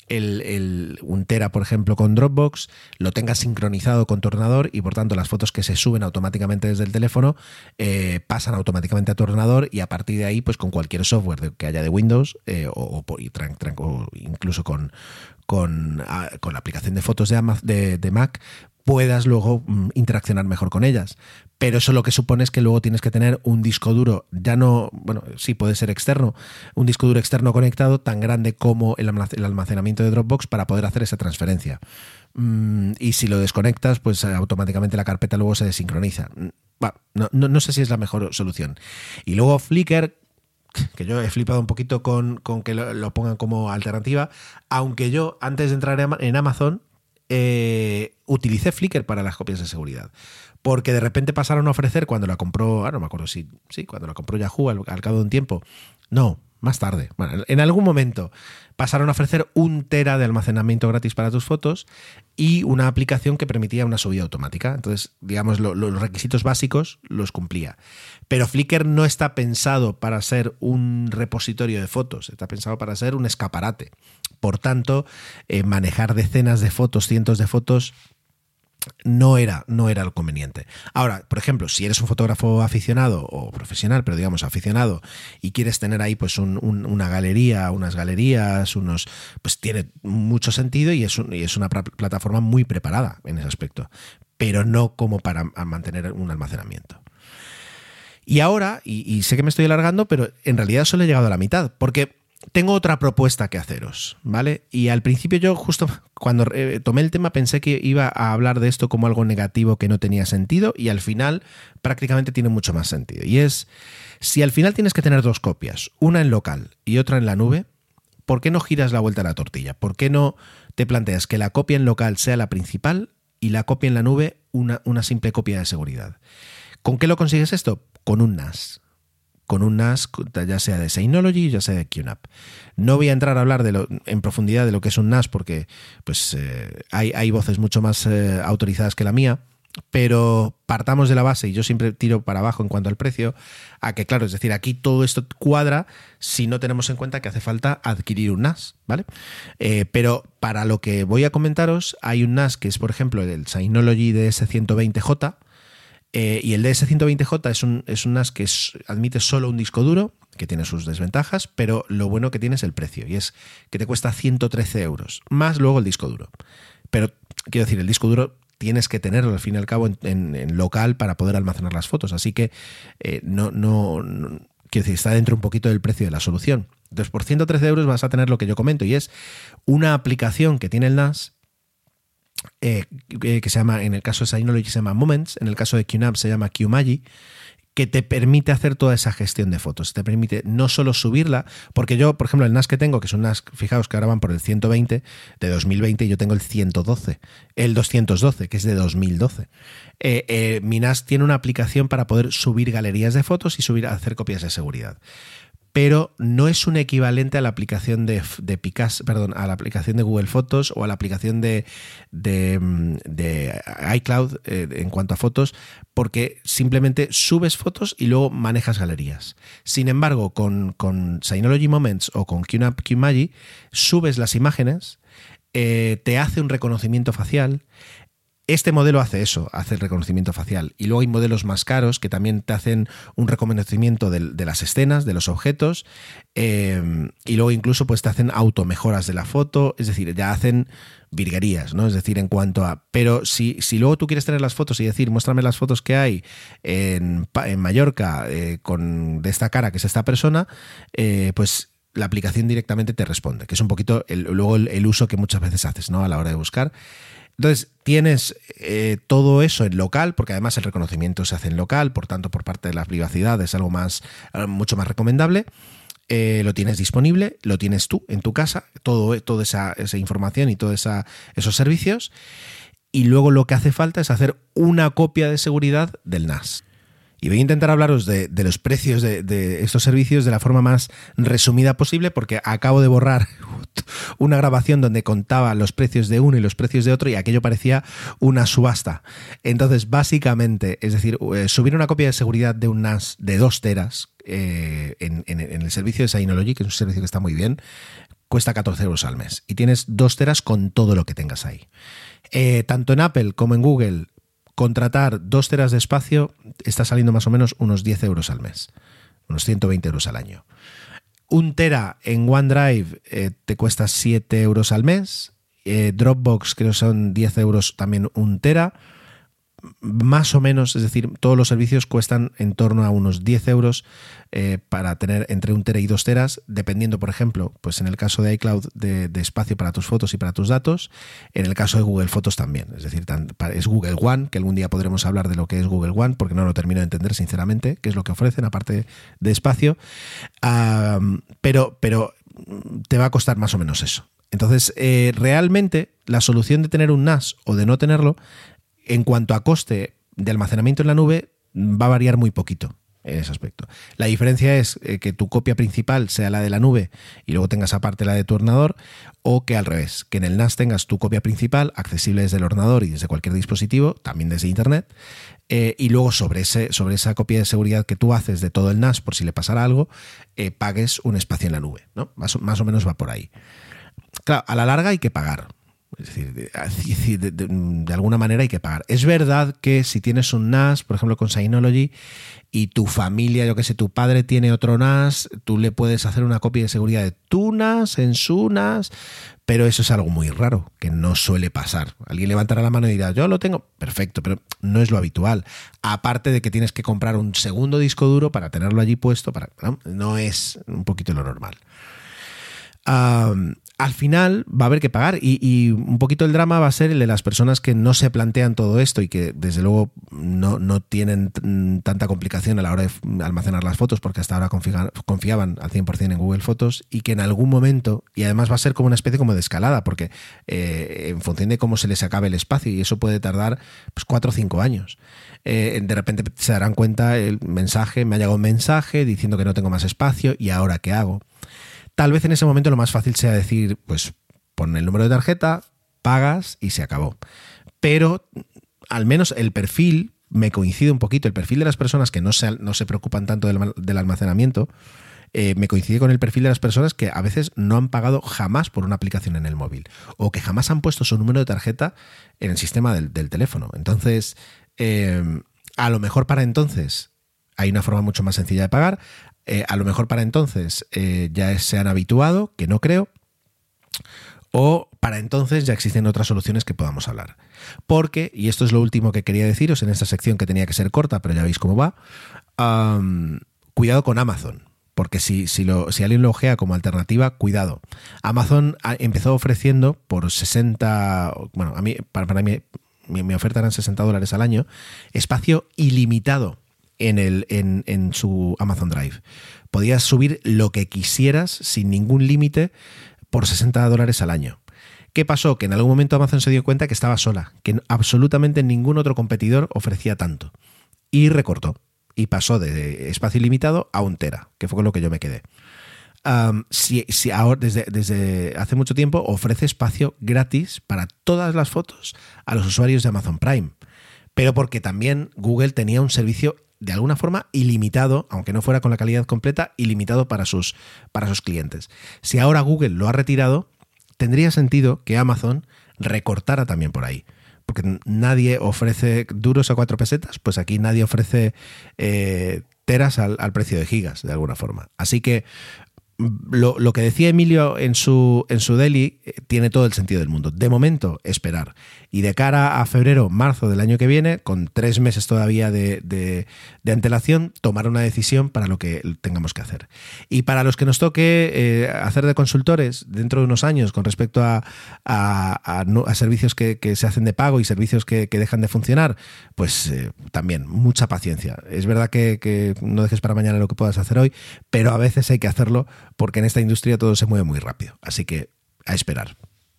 un tera, por ejemplo, con Dropbox, lo tengas sincronizado con tu ordenador y por tanto las fotos que se suben automáticamente desde el teléfono pasan automáticamente a tu ordenador y a partir de ahí, pues con cualquier software que haya de Windows o incluso con la aplicación de fotos de Mac, puedas luego interaccionar mejor con ellas. Pero eso lo que supone es que luego tienes que tener un disco duro, ya no, bueno, sí puede ser externo, un disco duro externo conectado tan grande como el almacenamiento de Dropbox para poder hacer esa transferencia. Y si lo desconectas, pues automáticamente la carpeta luego se desincroniza. No sé si es la mejor solución. Y luego Flickr, que yo he flipado un poquito con que lo pongan como alternativa, aunque yo antes de entrar en Amazon utilicé Flickr para las copias de seguridad, porque de repente pasaron a ofrecer cuando la compró, no me acuerdo cuando la compró Yahoo al cabo de un tiempo, no, más tarde, bueno, en algún momento pasaron a ofrecer 1 tera de almacenamiento gratis para tus fotos y una aplicación que permitía una subida automática. Entonces, digamos, los requisitos básicos los cumplía. Pero Flickr no está pensado para ser un repositorio de fotos, está pensado para ser un escaparate. Por tanto, manejar decenas de fotos, cientos de fotos, no era lo conveniente. Ahora, por ejemplo, si eres un fotógrafo aficionado o profesional, pero digamos aficionado, y quieres tener ahí pues una galería, unas galerías, pues tiene mucho sentido y es una plataforma muy preparada en ese aspecto, pero no como para mantener un almacenamiento. Y ahora, y sé que me estoy alargando, pero en realidad solo he llegado a la mitad, porque tengo otra propuesta que haceros, ¿vale? Y al principio yo justo cuando tomé el tema pensé que iba a hablar de esto como algo negativo que no tenía sentido y al final prácticamente tiene mucho más sentido. Y es, si al final tienes que tener 2 copias, una en local y otra en la nube, ¿por qué no giras la vuelta a la tortilla? ¿Por qué no te planteas que la copia en local sea la principal y la copia en la nube una simple copia de seguridad? ¿Con qué lo consigues esto? Con un NAS. Con un NAS, ya sea de Synology, ya sea de QNAP. No voy a entrar a hablar en profundidad de lo que es un NAS porque pues, hay voces mucho más autorizadas que la mía, pero partamos de la base, y yo siempre tiro para abajo en cuanto al precio, a que claro, es decir, aquí todo esto cuadra si no tenemos en cuenta que hace falta adquirir un NAS, ¿vale? Pero para lo que voy a comentaros, hay un NAS que es, por ejemplo, el Synology DS120J, y el DS120J es un NAS que admite solo un disco duro, que tiene sus desventajas, pero lo bueno que tiene es el precio, y es que te cuesta 113 euros, más luego el disco duro. Pero, quiero decir, el disco duro tienes que tenerlo, al fin y al cabo, en local para poder almacenar las fotos, así que no quiero decir, está dentro un poquito del precio de la solución. Entonces, por 113 euros vas a tener lo que yo comento, y es una aplicación que tiene el NAS, que se llama, en el caso de Synology se llama Moments, en el caso de QNAP se llama QMagi, que te permite hacer toda esa gestión de fotos. Te permite no solo subirla, porque yo, por ejemplo, el NAS que tengo, que es un NAS, fijaos que ahora van por el 120 de 2020 y yo tengo el 112, el 212, que es de 2012. Mi NAS tiene una aplicación para poder subir galerías de fotos y hacer copias de seguridad. Pero no es un equivalente a la aplicación de Picasso, a la aplicación de Google Fotos o a la aplicación de iCloud en cuanto a fotos, porque simplemente subes fotos y luego manejas galerías. Sin embargo, con Synology Moments o con QNAP QMagi, subes las imágenes, te hace un reconocimiento facial. Este modelo hace eso, hace el reconocimiento facial. Y luego hay modelos más caros que también te hacen un reconocimiento de las escenas, de los objetos, y luego incluso pues te hacen automejoras de la foto, es decir, ya hacen virguerías, ¿no? Es decir, en cuanto a... Pero si luego tú quieres tener las fotos y decir, muéstrame las fotos que hay en Mallorca de esta cara, que es esta persona, pues la aplicación directamente te responde, que es un poquito luego el uso que muchas veces haces, ¿no? A la hora de buscar. Entonces tienes todo eso en local, porque además el reconocimiento se hace en local, por tanto por parte de la privacidad es algo mucho más recomendable. Lo tienes disponible, lo tienes tú en tu casa, toda esa información y todos esos servicios, y luego lo que hace falta es hacer una copia de seguridad del NAS. Y voy a intentar hablaros de los precios de estos servicios de la forma más resumida posible, porque acabo de borrar una grabación donde contaba los precios de uno y los precios de otro y aquello parecía una subasta. Entonces, básicamente, es decir, subir una copia de seguridad de un NAS de 2 teras en el servicio de Synology, que es un servicio que está muy bien, cuesta 14 euros al mes. Y tienes 2 teras con todo lo que tengas ahí. Tanto en Apple como en Google, contratar 2 teras de espacio está saliendo más o menos unos 10 euros al mes, unos 120 euros al año. 1 tera en OneDrive te cuesta 7 euros al mes. Dropbox creo que son 10 euros también 1 tera. Más o menos, es decir, todos los servicios cuestan en torno a unos 10 euros para tener entre 1 tera y 2 teras, dependiendo, por ejemplo, pues en el caso de iCloud de espacio para tus fotos y para tus datos, en el caso de Google Fotos también, es decir, es Google One, que algún día podremos hablar de lo que es Google One, porque no lo termino de entender sinceramente, qué es lo que ofrecen, aparte de espacio, pero te va a costar más o menos eso. Entonces, realmente, la solución de tener un NAS o de no tenerlo, en cuanto a coste de almacenamiento en la nube, va a variar muy poquito. en ese aspecto. La diferencia es que tu copia principal sea la de la nube y luego tengas aparte la de tu ordenador, o que al revés, que en el NAS tengas tu copia principal accesible desde el ordenador y desde cualquier dispositivo, también desde internet, y luego sobre esa copia de seguridad que tú haces de todo el NAS por si le pasara algo, pagues un espacio en la nube, ¿no? Más o menos va por ahí. Claro, a la larga hay que pagar. Es decir, de alguna manera hay que pagar. Es verdad que si tienes un NAS, por ejemplo con Synology, y tu familia, yo que sé, tu padre tiene otro NAS, tú le puedes hacer una copia de seguridad de tu NAS en su NAS, pero eso es algo muy raro, que no suele pasar. Alguien levantará la mano y dirá, yo lo tengo, perfecto, pero no es lo habitual. Aparte de que tienes que comprar un segundo disco duro para tenerlo allí puesto, no es un poquito lo normal. Al final va a haber que pagar y un poquito el drama va a ser el de las personas que no se plantean todo esto y que desde luego no tienen tanta complicación a la hora de almacenar las fotos, porque hasta ahora confiaban al 100% en Google Fotos, y que en algún momento, y además va a ser como una especie como de escalada, porque en función de cómo se les acabe el espacio, y eso puede tardar pues 4 o 5 años, de repente se darán cuenta, me ha llegado un mensaje diciendo que no tengo más espacio, ¿y ahora qué hago? Tal vez en ese momento lo más fácil sea decir, pues pon el número de tarjeta, pagas y se acabó. Pero al menos el perfil, me coincide un poquito, el perfil de las personas que no se preocupan tanto del almacenamiento, me coincide con el perfil de las personas que a veces no han pagado jamás por una aplicación en el móvil, o que jamás han puesto su número de tarjeta en el sistema del teléfono. Entonces, a lo mejor para entonces hay una forma mucho más sencilla de pagar. A lo mejor para entonces ya se han habituado, que no creo, o para entonces ya existen otras soluciones que podamos hablar. Porque, y esto es lo último que quería deciros en esta sección que tenía que ser corta, pero ya veis cómo va, cuidado con Amazon. Porque si alguien lo ojea como alternativa, cuidado. Amazon empezó ofreciendo por 60, bueno, a mí, para mí, mi oferta eran $60 al año, espacio ilimitado en su Amazon Drive. Podías subir lo que quisieras sin ningún límite por $60 al año. ¿Qué pasó? Que en algún momento Amazon se dio cuenta que estaba sola, que absolutamente ningún otro competidor ofrecía tanto, y recortó y pasó de espacio ilimitado a 1 tera, que fue con lo que yo me quedé. Si ahora desde hace mucho tiempo ofrece espacio gratis para todas las fotos a los usuarios de Amazon Prime, pero porque también Google tenía un servicio de alguna forma ilimitado, aunque no fuera con la calidad completa, ilimitado para sus clientes. Si ahora Google lo ha retirado, tendría sentido que Amazon recortara también por ahí, porque nadie ofrece duros a 4 pesetas, pues aquí nadie ofrece teras al precio de gigas, de alguna forma. Así que lo que decía Emilio en su daily tiene todo el sentido del mundo. De momento, esperar. Y de cara a febrero, marzo del año que viene, con 3 meses todavía de antelación, tomar una decisión para lo que tengamos que hacer. Y para los que nos toque hacer de consultores dentro de unos años con respecto a servicios que se hacen de pago y servicios que dejan de funcionar, pues también mucha paciencia. Es verdad que no dejes para mañana lo que puedas hacer hoy, pero a veces hay que hacerlo porque en esta industria todo se mueve muy rápido. Así que a esperar.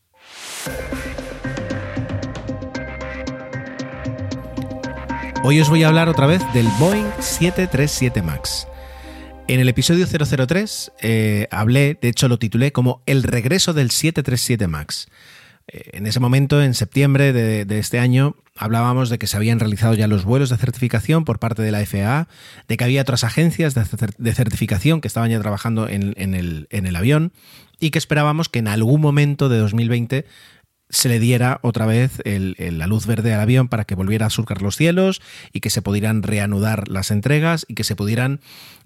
Hoy os voy a hablar otra vez del Boeing 737 MAX. En el episodio 003 hablé, de hecho lo titulé como El regreso del 737 MAX. En ese momento, en septiembre de este año, hablábamos de que se habían realizado ya los vuelos de certificación por parte de la FAA, de que había otras agencias de certificación que estaban ya trabajando en el avión y que esperábamos que en algún momento de 2020 se le diera otra vez la luz verde al avión para que volviera a surcar los cielos y que se pudieran reanudar las entregas y que se pudieran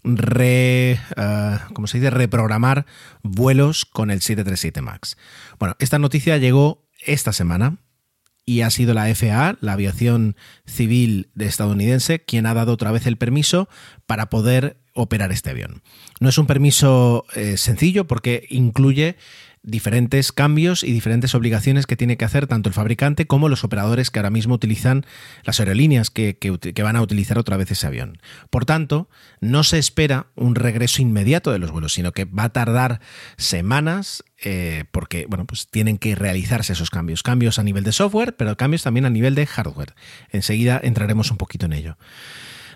reprogramar vuelos con el 737 MAX. Bueno, esta noticia llegó esta semana y ha sido la FAA, la aviación civil estadounidense, quien ha dado otra vez el permiso para poder operar este avión. No es un permiso sencillo porque incluye diferentes cambios y diferentes obligaciones que tiene que hacer tanto el fabricante como los operadores que ahora mismo utilizan las aerolíneas que van a utilizar otra vez ese avión. Por tanto, no se espera un regreso inmediato de los vuelos, sino que va a tardar semanas porque pues tienen que realizarse esos cambios. Cambios a nivel de software, pero cambios también a nivel de hardware. Enseguida entraremos un poquito en ello.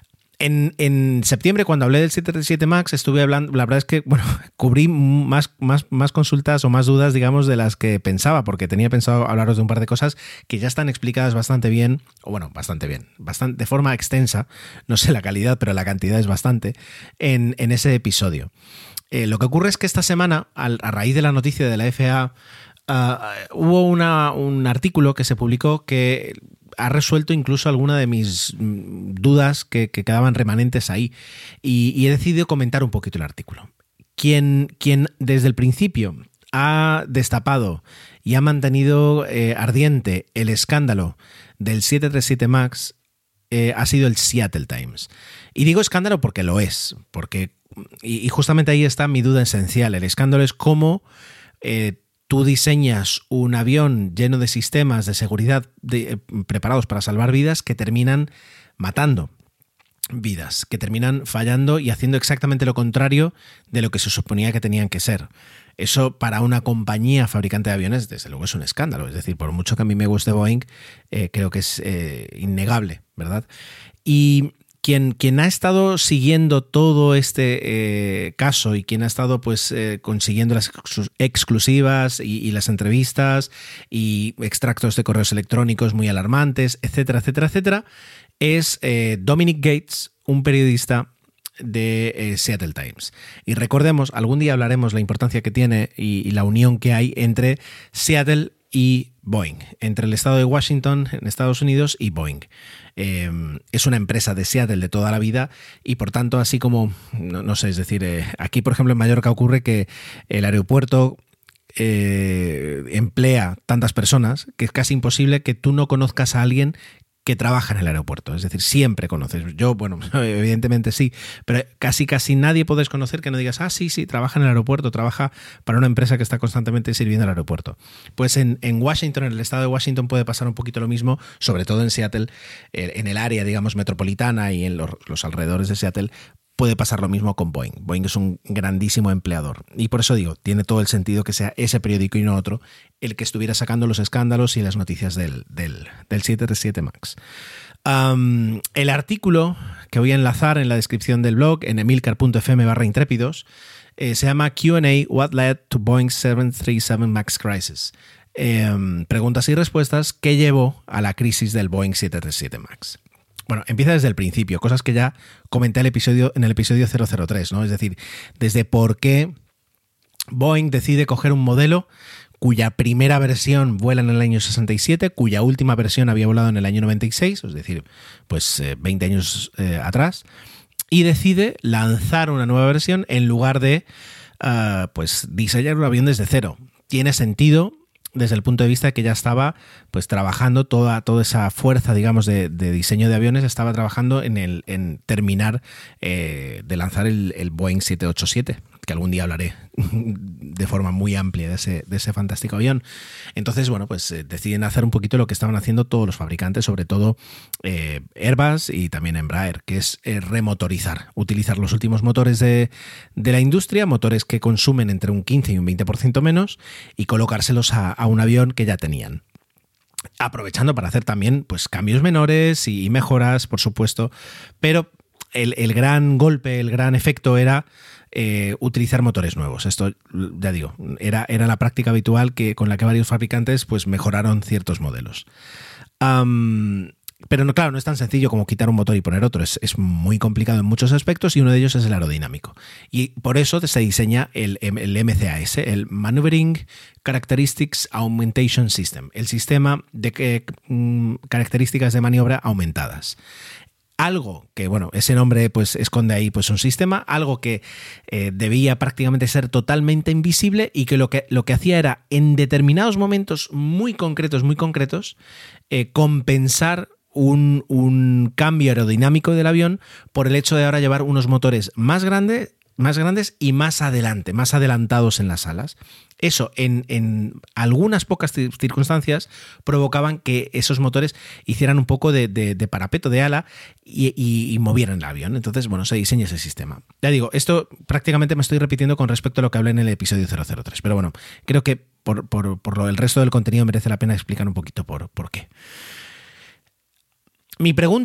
En septiembre, cuando hablé del 737 MAX, estuve hablando, la verdad es que, bueno, cubrí más consultas o más dudas, digamos, de las que pensaba, porque tenía pensado hablaros de un par de cosas que ya están explicadas bastante bien, o bueno, bastante bien, de forma extensa, no sé la calidad, pero la cantidad es bastante, en ese episodio. Lo que ocurre es que esta semana, a raíz de la noticia de la FAA, hubo un artículo que se publicó que ha resuelto incluso alguna de mis dudas que quedaban remanentes ahí, y he decidido comentar un poquito el artículo. Quien desde el principio ha destapado y ha mantenido ardiente el escándalo del 737 MAX ha sido el Seattle Times. Y digo escándalo porque lo es, y justamente ahí está mi duda esencial. El escándalo es cómo tú diseñas un avión lleno de sistemas de seguridad preparados para salvar vidas que terminan matando vidas, que terminan fallando y haciendo exactamente lo contrario de lo que se suponía que tenían que ser. Eso para una compañía fabricante de aviones, desde luego, es un escándalo. Es decir, por mucho que a mí me guste Boeing, creo que es innegable, ¿verdad? Y quien ha estado siguiendo todo este caso y quien ha estado consiguiendo las exclusivas y las entrevistas y extractos de correos electrónicos muy alarmantes, etcétera, etcétera, etcétera, es Dominic Gates, un periodista de Seattle Times. Y recordemos, algún día hablaremos la importancia que tiene y la unión que hay entre Seattle y Boeing, entre el estado de Washington en Estados Unidos y Boeing. Es una empresa de Seattle de toda la vida y por tanto, así como, no sé, es decir, aquí por ejemplo en Mallorca ocurre que el aeropuerto emplea tantas personas que es casi imposible que tú no conozcas a alguien que trabaja en el aeropuerto. Es decir, siempre conoces. Yo, bueno, evidentemente sí, pero casi nadie podés conocer que no digas, sí, trabaja en el aeropuerto, trabaja para una empresa que está constantemente sirviendo al aeropuerto. Pues en Washington, en el estado de Washington, puede pasar un poquito lo mismo, sobre todo en Seattle, en el área, digamos, metropolitana y en los alrededores de Seattle, puede pasar lo mismo con Boeing. Boeing es un grandísimo empleador. Y por eso digo, tiene todo el sentido que sea ese periódico y no otro el que estuviera sacando los escándalos y las noticias del 737 MAX. El artículo que voy a enlazar en la descripción del blog, en emilcar.fm/intrépidos, se llama Q&A What Led to Boeing's 737 MAX Crisis. Preguntas y respuestas que llevó a la crisis del Boeing 737 MAX. Bueno, empieza desde el principio, cosas que ya comenté en el episodio 003, ¿no? Es decir, desde por qué Boeing decide coger un modelo cuya primera versión vuela en el año 67, cuya última versión había volado en el año 96, es decir, 20 años atrás, y decide lanzar una nueva versión en lugar de diseñar un avión desde cero. Tiene sentido desde el punto de vista de que ya estaba trabajando toda esa fuerza, digamos, de diseño de aviones, estaba trabajando en terminar de lanzar el Boeing 787, que algún día hablaré de forma muy amplia de ese fantástico avión. Entonces, bueno, deciden hacer un poquito lo que estaban haciendo todos los fabricantes, sobre todo Airbus y también Embraer, que es remotorizar, utilizar los últimos motores de la industria, motores que consumen entre un 15 y un 20% menos, y colocárselos a un avión que ya tenían. Aprovechando para hacer también cambios menores y mejoras, por supuesto, pero el gran golpe, el gran efecto era utilizar motores nuevos. Esto, ya digo, era la práctica habitual con la que varios fabricantes mejoraron ciertos modelos. Pero no, claro, no es tan sencillo como quitar un motor y poner otro. Es muy complicado en muchos aspectos y uno de ellos es el aerodinámico. Y por eso se diseña el MCAS, el Maneuvering Characteristics Augmentation System, el sistema de características de maniobra aumentadas. Algo que, ese nombre esconde ahí un sistema, algo que debía prácticamente ser totalmente invisible y que lo que hacía era, en determinados momentos muy concretos, compensar un cambio aerodinámico del avión por el hecho de ahora llevar unos motores más grandes y más adelantados en las alas. Eso, en algunas pocas circunstancias, provocaban que esos motores hicieran un poco de parapeto de ala y movieran el avión. Entonces, se diseña ese sistema. Ya digo, esto prácticamente me estoy repitiendo con respecto a lo que hablé en el episodio 003, pero creo que por el resto del contenido merece la pena explicar un poquito por qué. Mi pregunta,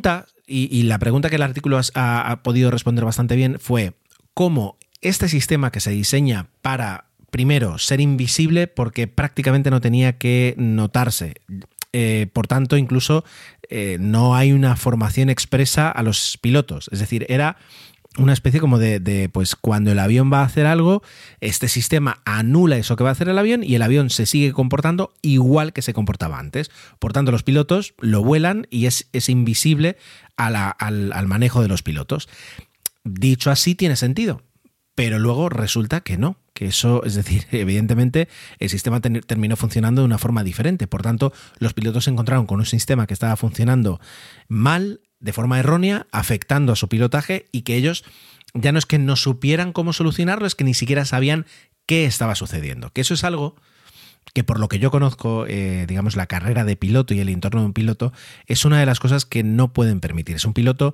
y la pregunta que el artículo ha podido responder bastante bien fue cómo este sistema que se diseña para, primero, ser invisible porque prácticamente no tenía que notarse. Por tanto, incluso no hay una formación expresa a los pilotos. Es decir, era una especie como de pues cuando el avión va a hacer algo, este sistema anula eso que va a hacer el avión y el avión se sigue comportando igual que se comportaba antes. Por tanto, los pilotos lo vuelan y es invisible al manejo de los pilotos. Dicho así, tiene sentido. Pero luego resulta que no, que eso, es decir, evidentemente el sistema terminó funcionando de una forma diferente. Por tanto, los pilotos se encontraron con un sistema que estaba funcionando mal, de forma errónea, afectando a su pilotaje y que ellos ya no es que no supieran cómo solucionarlo, es que ni siquiera sabían qué estaba sucediendo. Que eso es algo que, por lo que yo conozco, digamos, la carrera de piloto y el entorno de un piloto, es una de las cosas que no pueden permitir. Es un piloto...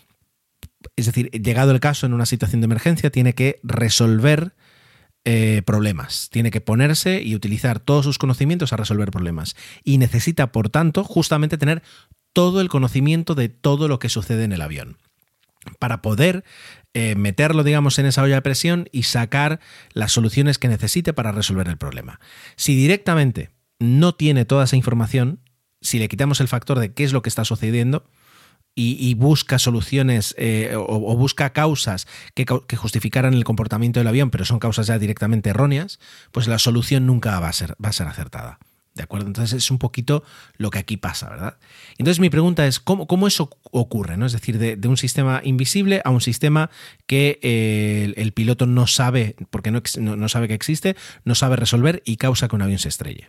Es decir, llegado el caso en una situación de emergencia, tiene que resolver problemas. Tiene que ponerse y utilizar todos sus conocimientos a resolver problemas. Y necesita, por tanto, justamente tener todo el conocimiento de todo lo que sucede en el avión. Para poder meterlo, digamos, en esa olla de presión y sacar las soluciones que necesite para resolver el problema. Si directamente no tiene toda esa información, si le quitamos el factor de qué es lo que está sucediendo, y busca soluciones o busca causas que justificaran el comportamiento del avión, pero son causas ya directamente erróneas, pues la solución nunca va a ser acertada. ¿De acuerdo? Entonces es un poquito lo que aquí pasa, ¿verdad? Entonces mi pregunta es, ¿cómo eso ocurre, ¿no? Es decir, de un sistema invisible a un sistema que el piloto no sabe, porque no sabe que existe, no sabe resolver y causa que un avión se estrelle.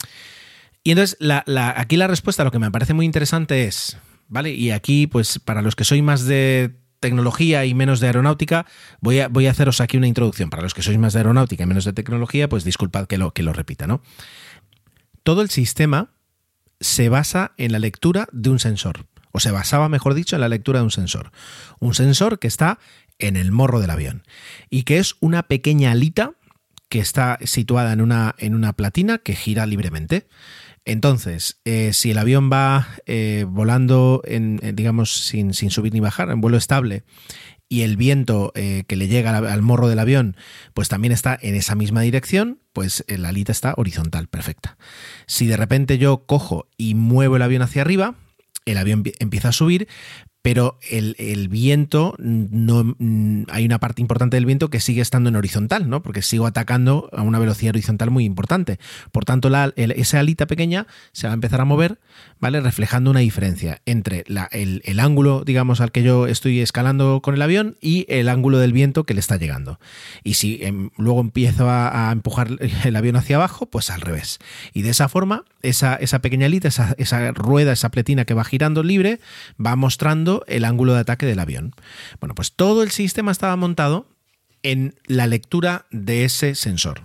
Y entonces aquí la respuesta, lo que me parece muy interesante es... ¿Vale? Y aquí, pues para los que sois más de tecnología y menos de aeronáutica, voy a haceros aquí una introducción. Para los que sois más de aeronáutica y menos de tecnología, pues disculpad que lo repita, ¿no? Todo el sistema se basa en la lectura de un sensor, o se basaba, mejor dicho, en la lectura de un sensor. Un sensor que está en el morro del avión y que es una pequeña alita que está situada en una platina que gira libremente. Entonces, si el avión va volando, digamos, sin subir ni bajar, en vuelo estable, y el viento que le llega al morro del avión, pues también está en esa misma dirección, pues la alita está horizontal, perfecta. Si de repente yo cojo y muevo el avión hacia arriba, el avión empieza a subir, pero el viento, no hay una parte importante del viento que sigue estando en horizontal, ¿no? Porque sigo atacando a una velocidad horizontal muy importante. Por tanto, esa alita pequeña se va a empezar a mover, ¿vale? Reflejando una diferencia entre el ángulo, digamos, al que yo estoy escalando con el avión y el ángulo del viento que le está llegando. Y si luego empiezo a empujar el avión hacia abajo, pues al revés. Y de esa forma, esa pequeña alita, esa rueda, esa pletina que va girando libre, va mostrando el ángulo de ataque del avión. Bueno, pues todo el sistema estaba montado en la lectura de ese sensor.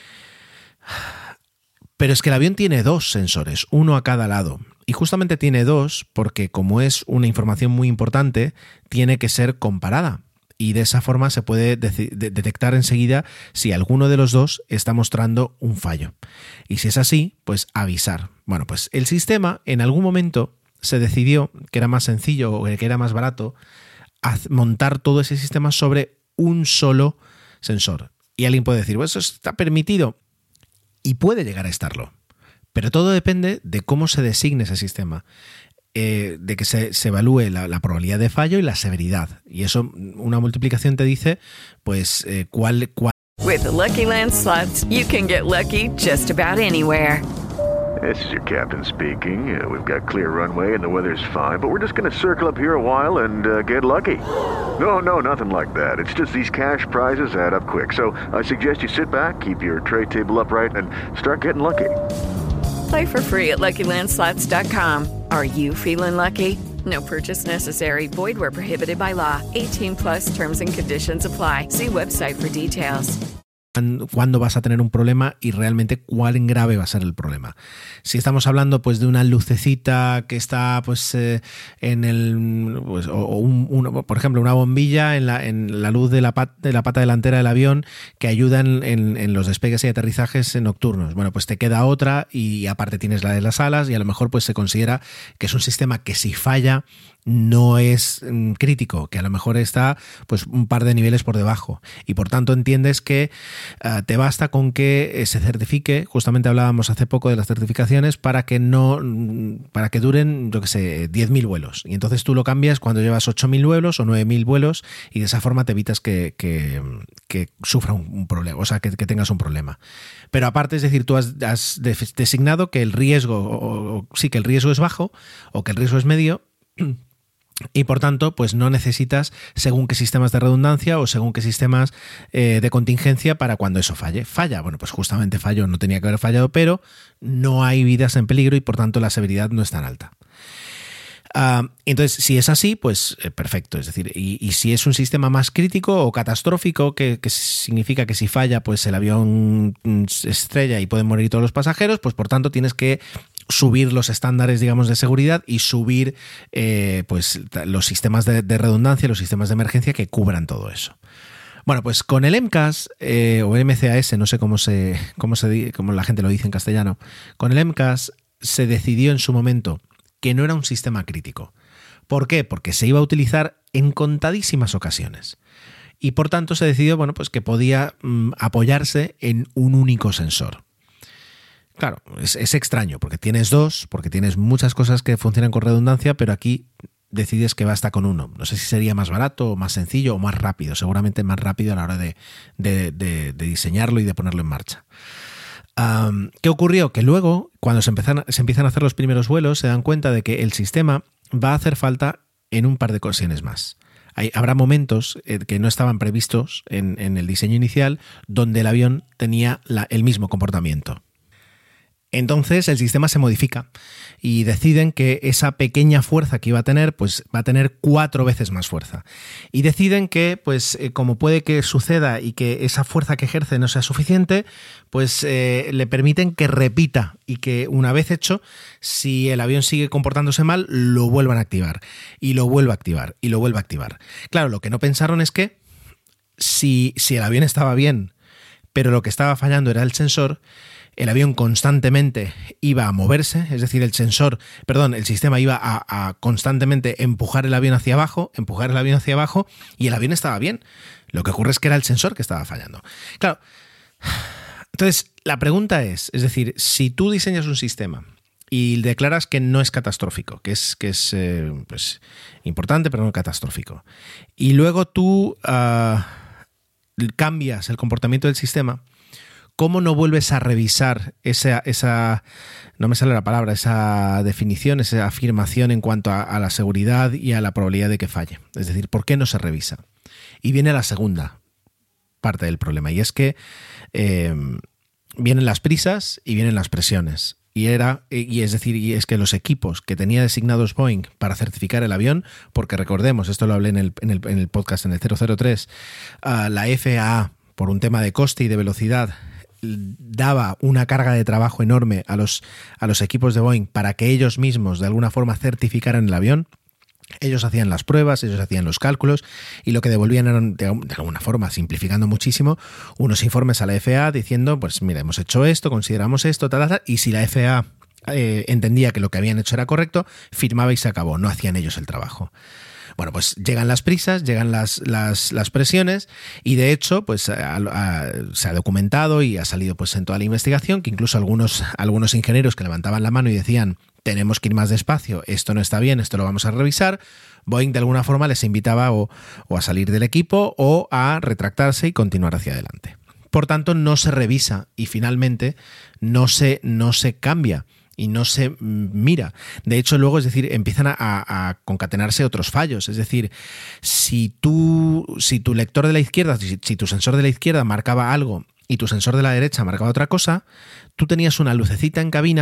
Pero es que el avión tiene dos sensores, uno a cada lado. Y justamente tiene dos porque, como es una información muy importante, tiene que ser comparada. Y de esa forma se puede detectar enseguida si alguno de los dos está mostrando un fallo. Y si es así, pues avisar. Bueno, pues el sistema en algún momento se decidió que era más sencillo o que era más barato montar todo ese sistema sobre un solo sensor. Y alguien puede decir, pues eso está permitido. Y puede llegar a estarlo. Pero todo depende de cómo se designe ese sistema. De que se evalúe la probabilidad de fallo y la severidad. Y eso, una multiplicación te dice, pues, cuál. With the Lucky Land Slots, you can get lucky just about anywhere. This is your captain speaking. We've got clear runway and the weather's fine, but we're just going to circle up here a while and get lucky. No, nothing like that. It's just these cash prizes add up quick. So I suggest you sit back, keep your tray table upright, and start getting lucky. Play for free at LuckyLandSlots.com. Are you feeling lucky? No purchase necessary. Void where prohibited by law. 18+ terms and conditions apply. See website for details. cuándo vas a tener un problema y realmente cuán grave va a ser el problema. Si estamos hablando pues de una lucecita que está pues en el pues, por ejemplo una bombilla en la luz de la pata delantera del avión que ayuda en los despegues y aterrizajes nocturnos, bueno, pues te queda otra y aparte tienes la de las alas y a lo mejor pues se considera que es un sistema que si falla no es crítico, que a lo mejor está pues un par de niveles por debajo y por tanto entiendes que te basta con que se certifique. Justamente hablábamos hace poco de las certificaciones para que duren, yo que sé, 10.000 vuelos y entonces tú lo cambias cuando llevas 8.000 vuelos o 9.000 vuelos y de esa forma te evitas que sufra un problema, o sea, que tengas un problema. Pero aparte, es decir, tú has designado que el riesgo que el riesgo es bajo o que el riesgo es medio. Y por tanto, pues no necesitas según qué sistemas de redundancia o según qué sistemas de contingencia para cuando eso falle. ¿Falla? Bueno, pues justamente falló, no tenía que haber fallado, pero no hay vidas en peligro y por tanto la severidad no es tan alta. Entonces, si es así, pues perfecto. Es decir, y si es un sistema más crítico o catastrófico, que significa que si falla, pues el avión se estrella y pueden morir todos los pasajeros, pues por tanto tienes que subir los estándares, digamos, de seguridad y subir pues los sistemas de redundancia, los sistemas de emergencia que cubran todo eso. Bueno, pues con el MCAS o MCAS, no sé cómo la gente lo dice en castellano, con el MCAS se decidió en su momento que no era un sistema crítico. ¿Por qué? Porque se iba a utilizar en contadísimas ocasiones. Y por tanto se decidió, bueno, pues que podía apoyarse en un único sensor. Claro, es extraño porque tienes dos, porque tienes muchas cosas que funcionan con redundancia, pero aquí decides que basta con uno. No sé si sería más barato, o más sencillo o más rápido. Seguramente más rápido a la hora de diseñarlo y de ponerlo en marcha. ¿Qué ocurrió? Que luego, cuando se empiezan a hacer los primeros vuelos, se dan cuenta de que el sistema va a hacer falta en un par de ocasiones más. Habrá momentos que no estaban previstos en el diseño inicial donde el avión tenía el mismo comportamiento. Entonces el sistema se modifica y deciden que esa pequeña fuerza que iba a tener, pues va a tener 4 veces más fuerza. Y deciden que, pues como puede que suceda y que esa fuerza que ejerce no sea suficiente, pues le permiten que repita y que una vez hecho, si el avión sigue comportándose mal, lo vuelvan a activar. Y lo vuelve a activar y lo vuelve a activar. Claro, lo que no pensaron es que si el avión estaba bien, pero lo que estaba fallando era el sensor, el avión constantemente iba a moverse, es decir, el sistema iba a constantemente empujar el avión hacia abajo, y el avión estaba bien. Lo que ocurre es que era el sensor que estaba fallando. Claro, entonces la pregunta es decir, si tú diseñas un sistema y declaras que no es catastrófico, que es pues, importante pero no catastrófico, y luego tú cambias el comportamiento del sistema, ¿cómo no vuelves a revisar esa no me sale la palabra, esa definición, esa afirmación en cuanto a la seguridad y a la probabilidad de que falle? Es decir, ¿por qué no se revisa? Y viene la segunda parte del problema, y es que vienen las prisas y vienen las presiones. Y es que los equipos que tenía designados Boeing para certificar el avión, porque recordemos, esto lo hablé en el podcast, en el 003, la FAA, por un tema de coste y de velocidad, daba una carga de trabajo enorme a los equipos de Boeing para que ellos mismos de alguna forma certificaran el avión. Ellos hacían las pruebas, ellos hacían los cálculos y lo que devolvían eran, de alguna forma, simplificando muchísimo, unos informes a la FAA diciendo, pues mira, hemos hecho esto, consideramos esto, tal, y si la FAA entendía que lo que habían hecho era correcto, firmaba y se acabó, no hacían ellos el trabajo. Bueno, pues llegan las prisas, llegan las presiones y de hecho pues se ha documentado y ha salido pues en toda la investigación que incluso algunos ingenieros que levantaban la mano y decían tenemos que ir más despacio, esto no está bien, esto lo vamos a revisar, Boeing de alguna forma les invitaba o a salir del equipo o a retractarse y continuar hacia adelante. Por tanto, no se revisa y finalmente no se cambia y no se mira. De hecho, luego, es decir, empiezan a concatenarse otros fallos. Es decir, si tu lector de la izquierda, si tu sensor de la izquierda marcaba algo y tu sensor de la derecha marcaba otra cosa, tú tenías una lucecita en cabina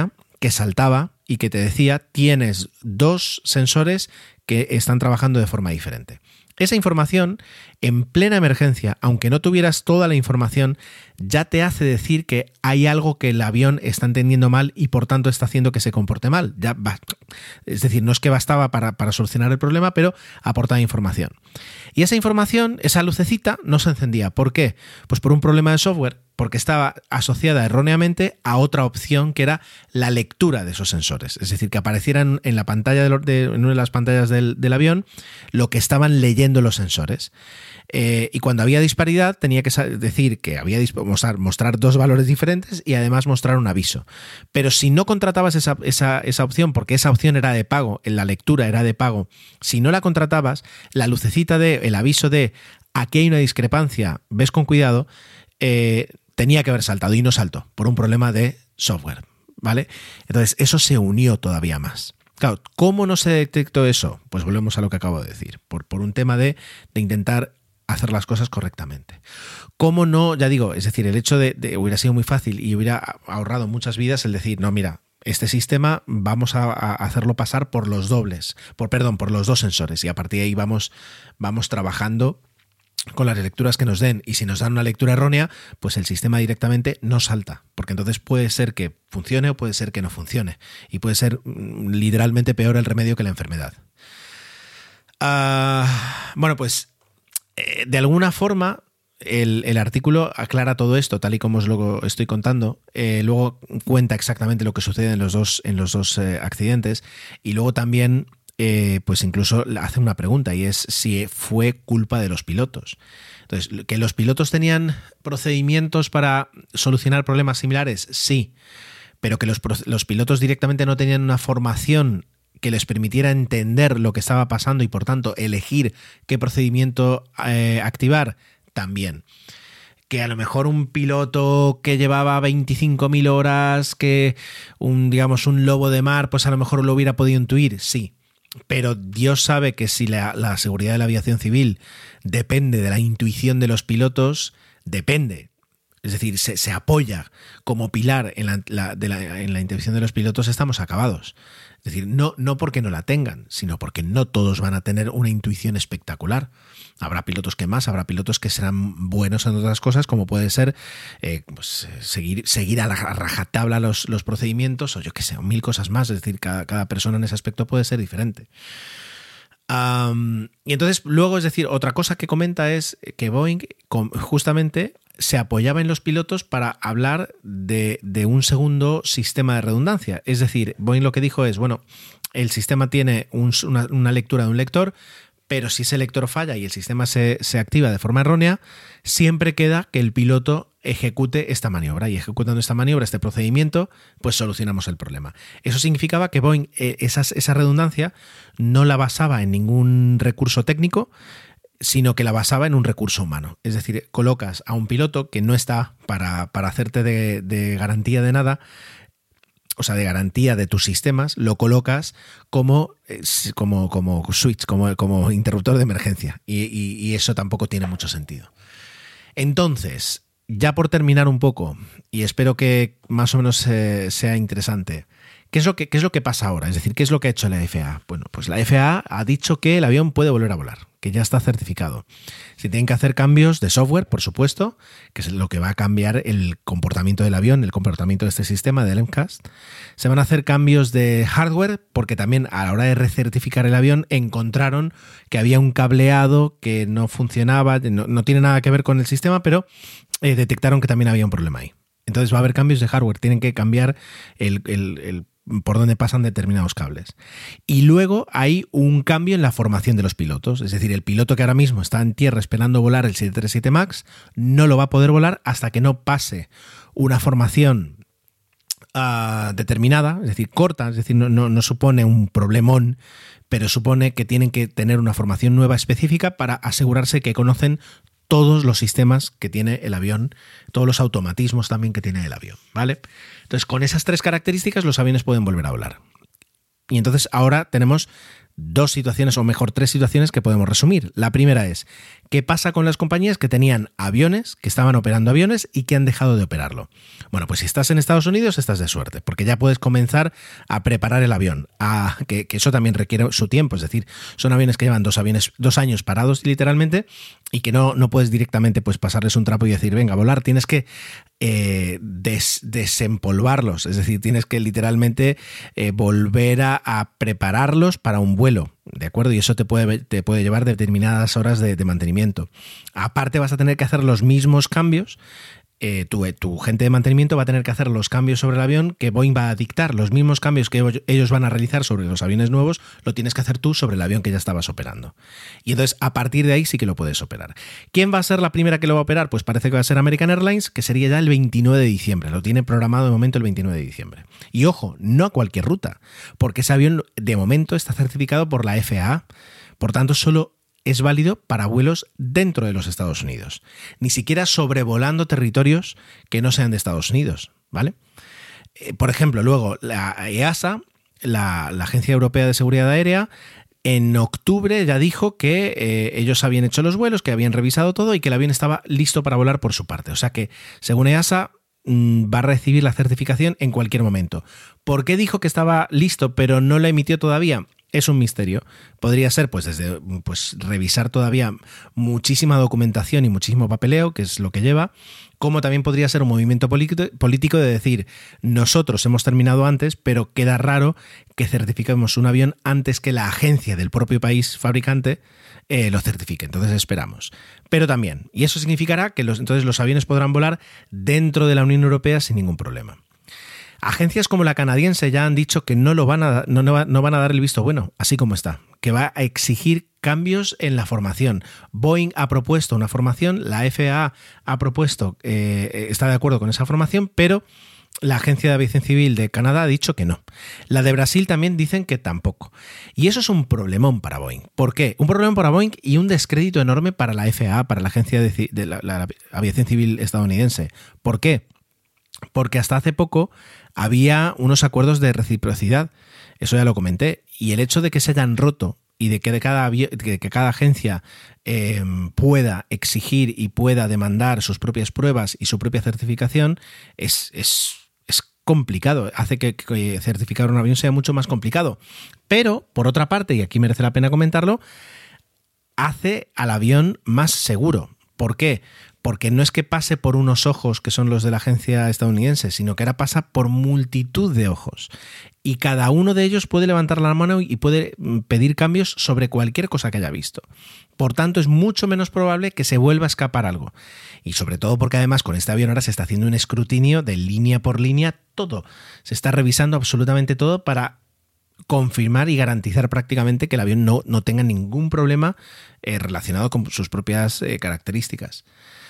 que saltaba y que te decía: tienes 2 sensores que están trabajando de forma diferente. Esa información, en plena emergencia, aunque no tuvieras toda la información, ya te hace decir que hay algo que el avión está entendiendo mal y por tanto está haciendo que se comporte mal. Ya va. Es decir, no es que bastaba para solucionar el problema, pero aportaba información. Y esa información, esa lucecita, no se encendía. ¿Por qué? Pues por un problema de software, porque estaba asociada erróneamente a otra opción que era la lectura de esos sensores. Es decir, que aparecieran en la pantalla en una de las pantallas del avión lo que estaban leyendo los sensores. Y cuando había disparidad tenía que decir que había mostrar 2 valores diferentes y además mostrar un aviso. Pero si no contratabas esa opción, porque esa opción era de pago, la lectura era de pago, si no la contratabas, la lucecita el aviso de aquí hay una discrepancia, ves con cuidado, tenía que haber saltado y no saltó por un problema de software, ¿vale? Entonces eso se unió todavía más. Claro, ¿cómo no se detectó eso? Pues volvemos a lo que acabo de decir, por un tema de intentar hacer las cosas correctamente. ¿Cómo no? Ya digo, es decir, el hecho de hubiera sido muy fácil y hubiera ahorrado muchas vidas el decir, no, mira, este sistema vamos a hacerlo pasar por los por los 2 sensores y a partir de ahí vamos trabajando con las lecturas que nos den, y si nos dan una lectura errónea, pues el sistema directamente no salta, porque entonces puede ser que funcione o puede ser que no funcione, y puede ser literalmente peor el remedio que la enfermedad. Bueno, pues de alguna forma el artículo aclara todo esto, tal y como os lo estoy contando. Luego cuenta exactamente lo que sucede en los dos accidentes, y luego también pues incluso hace una pregunta, y es si fue culpa de los pilotos. Entonces, ¿que los pilotos tenían procedimientos para solucionar problemas similares? Sí, pero que los pilotos directamente no tenían una formación que les permitiera entender lo que estaba pasando y por tanto elegir qué procedimiento activar, también. Que a lo mejor un piloto que llevaba 25.000 horas, que un lobo de mar, pues a lo mejor lo hubiera podido intuir, sí. Pero Dios sabe que si la seguridad de la aviación civil depende de la intuición de los pilotos, depende. Es decir, se apoya como pilar en la intuición de los pilotos, estamos acabados. Es decir, no porque no la tengan, sino porque no todos van a tener una intuición espectacular. Habrá pilotos que más, habrá pilotos que serán buenos en otras cosas, como puede ser pues, seguir a la rajatabla los procedimientos, o yo qué sé, 1000 cosas más. Es decir, cada persona en ese aspecto puede ser diferente. Y entonces luego, es decir, otra cosa que comenta es que Boeing justamente se apoyaba en los pilotos para hablar de un segundo sistema de redundancia. Es decir, Boeing lo que dijo es, bueno, el sistema tiene una lectura de un lector, pero si ese lector falla y el sistema se activa de forma errónea, siempre queda que el piloto ejecute esta maniobra, y ejecutando esta maniobra, este procedimiento, pues solucionamos el problema. Eso significaba que Boeing esa redundancia no la basaba en ningún recurso técnico, sino que la basaba en un recurso humano. Es decir, colocas a un piloto que no está para hacerte de garantía de nada, o sea, de garantía de tus sistemas, lo colocas como switch, como interruptor de emergencia. Y eso tampoco tiene mucho sentido. Entonces, ya por terminar un poco, y espero que más o menos sea interesante, ¿qué es lo que pasa ahora? Es decir, ¿qué es lo que ha hecho la FAA? Bueno, pues la FAA ha dicho que el avión puede volver a volar, que ya está certificado. Se tienen que hacer cambios de software, por supuesto, que es lo que va a cambiar el comportamiento del avión, el comportamiento de este sistema, del MCAS. Se van a hacer cambios de hardware, porque también a la hora de recertificar el avión encontraron que había un cableado que no funcionaba, no tiene nada que ver con el sistema, pero detectaron que también había un problema ahí. Entonces va a haber cambios de hardware, tienen que cambiar el por donde pasan determinados cables. Y luego hay un cambio en la formación de los pilotos. Es decir, el piloto que ahora mismo está en tierra esperando volar el 737 MAX no lo va a poder volar hasta que no pase una formación determinada, es decir, corta, es decir, no supone un problemón, pero supone que tienen que tener una formación nueva específica para asegurarse que conocen todos los sistemas que tiene el avión, todos los automatismos también que tiene el avión, ¿vale? Entonces, con esas 3 características los aviones pueden volver a volar. Y entonces ahora tenemos dos situaciones, o mejor, tres situaciones que podemos resumir. La primera es, ¿qué pasa con las compañías que tenían aviones, que estaban operando aviones y que han dejado de operarlo? Bueno, pues si estás en Estados Unidos estás de suerte, porque ya puedes comenzar a preparar el avión, que eso también requiere su tiempo, es decir, son aviones que llevan 2 años parados literalmente y que no puedes directamente pues pasarles un trapo y decir, venga, a volar, tienes que desempolvarlos, es decir, tienes que literalmente volver a prepararlos para un vuelo, ¿de acuerdo? Y eso te puede llevar determinadas horas de mantenimiento. Aparte vas a tener que hacer los mismos cambios. Tu gente de mantenimiento va a tener que hacer los cambios sobre el avión que Boeing va a dictar. Los mismos cambios que ellos van a realizar sobre los aviones nuevos lo tienes que hacer tú sobre el avión que ya estabas operando. Y entonces a partir de ahí sí que lo puedes operar. ¿Quién va a ser la primera que lo va a operar? Pues parece que va a ser American Airlines, que sería ya el 29 de diciembre. Lo tiene programado de momento el 29 de diciembre. Y ojo, no a cualquier ruta, porque ese avión de momento está certificado por la FAA. Por tanto, solo es válido para vuelos dentro de los Estados Unidos, ni siquiera sobrevolando territorios que no sean de Estados Unidos, ¿vale? Por ejemplo, luego la EASA, la Agencia Europea de Seguridad Aérea, en octubre ya dijo que ellos habían hecho los vuelos, que habían revisado todo y que el avión estaba listo para volar por su parte. O sea que, según EASA, va a recibir la certificación en cualquier momento. ¿Por qué dijo que estaba listo pero no la emitió todavía? Es un misterio. Podría ser desde revisar todavía muchísima documentación y muchísimo papeleo, que es lo que lleva, como también podría ser un movimiento político de decir, nosotros hemos terminado antes, pero queda raro que certifiquemos un avión antes que la agencia del propio país fabricante lo certifique. Entonces esperamos. Pero también, y eso significará que entonces los aviones podrán volar dentro de la Unión Europea sin ningún problema. Agencias como la canadiense ya han dicho que no van a dar el visto bueno, así como está, que va a exigir cambios en la formación. Boeing ha propuesto una formación, la FAA ha propuesto, está de acuerdo con esa formación, pero la Agencia de Aviación Civil de Canadá ha dicho que no. La de Brasil también dicen que tampoco. Y eso es un problemón para Boeing. ¿Por qué? Un problemón para Boeing y un descrédito enorme para la FAA, para la Agencia de la Aviación Civil estadounidense. ¿Por qué? Porque hasta hace poco había unos acuerdos de reciprocidad, eso ya lo comenté, y el hecho de que se hayan roto y de que cada agencia pueda exigir y pueda demandar sus propias pruebas y su propia certificación es complicado, hace que certificar un avión sea mucho más complicado. Pero, por otra parte, y aquí merece la pena comentarlo, hace al avión más seguro. ¿Por qué? Porque no es que pase por unos ojos que son los de la agencia estadounidense, sino que ahora pasa por multitud de ojos. Y cada uno de ellos puede levantar la mano y puede pedir cambios sobre cualquier cosa que haya visto. Por tanto, es mucho menos probable que se vuelva a escapar algo. Y sobre todo porque además con este avión ahora se está haciendo un escrutinio de línea por línea todo. Se está revisando absolutamente todo para confirmar y garantizar prácticamente que el avión no tenga ningún problema relacionado con sus propias características.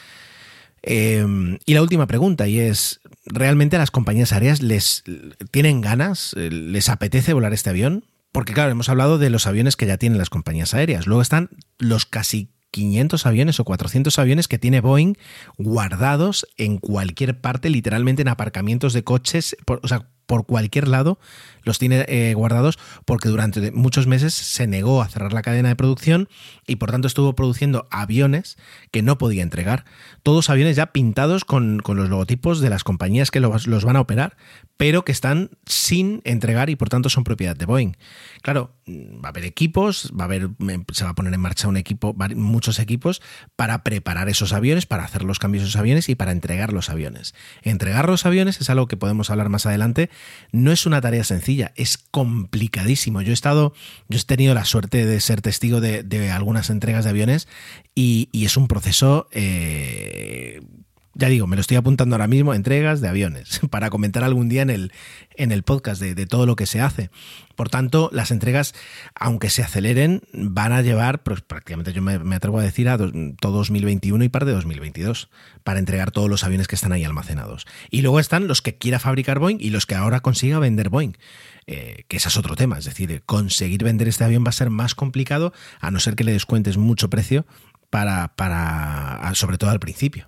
Y la última pregunta, y es, ¿realmente a las compañías aéreas les tienen ganas, les apetece volar este avión? Porque claro, hemos hablado de los aviones que ya tienen las compañías aéreas, luego están los casi 500 aviones o 400 aviones que tiene Boeing guardados en cualquier parte, literalmente en aparcamientos de coches, por cualquier lado los tiene guardados, porque durante muchos meses se negó a cerrar la cadena de producción y por tanto estuvo produciendo aviones que no podía entregar. Todos aviones ya pintados con los logotipos de las compañías que los van a operar, pero que están sin entregar y por tanto son propiedad de Boeing. Claro, va a haber equipos, se va a poner en marcha muchos equipos para preparar esos aviones, para hacer los cambios de esos aviones y para entregar los aviones. Entregar los aviones es algo que podemos hablar más adelante. No es una tarea sencilla, es complicadísimo. Yo he tenido la suerte de ser testigo de algunas entregas de aviones y es un proceso, ya digo, me lo estoy apuntando ahora mismo, entregas de aviones, para comentar algún día en el podcast de todo lo que se hace. Por tanto, las entregas, aunque se aceleren, van a llevar, pues prácticamente yo me atrevo a decir, a todo 2021 y parte de 2022, para entregar todos los aviones que están ahí almacenados. Y luego están los que quiera fabricar Boeing y los que ahora consiga vender Boeing, que ese es otro tema. Es decir, conseguir vender este avión va a ser más complicado, a no ser que le descuentes mucho precio sobre todo al principio.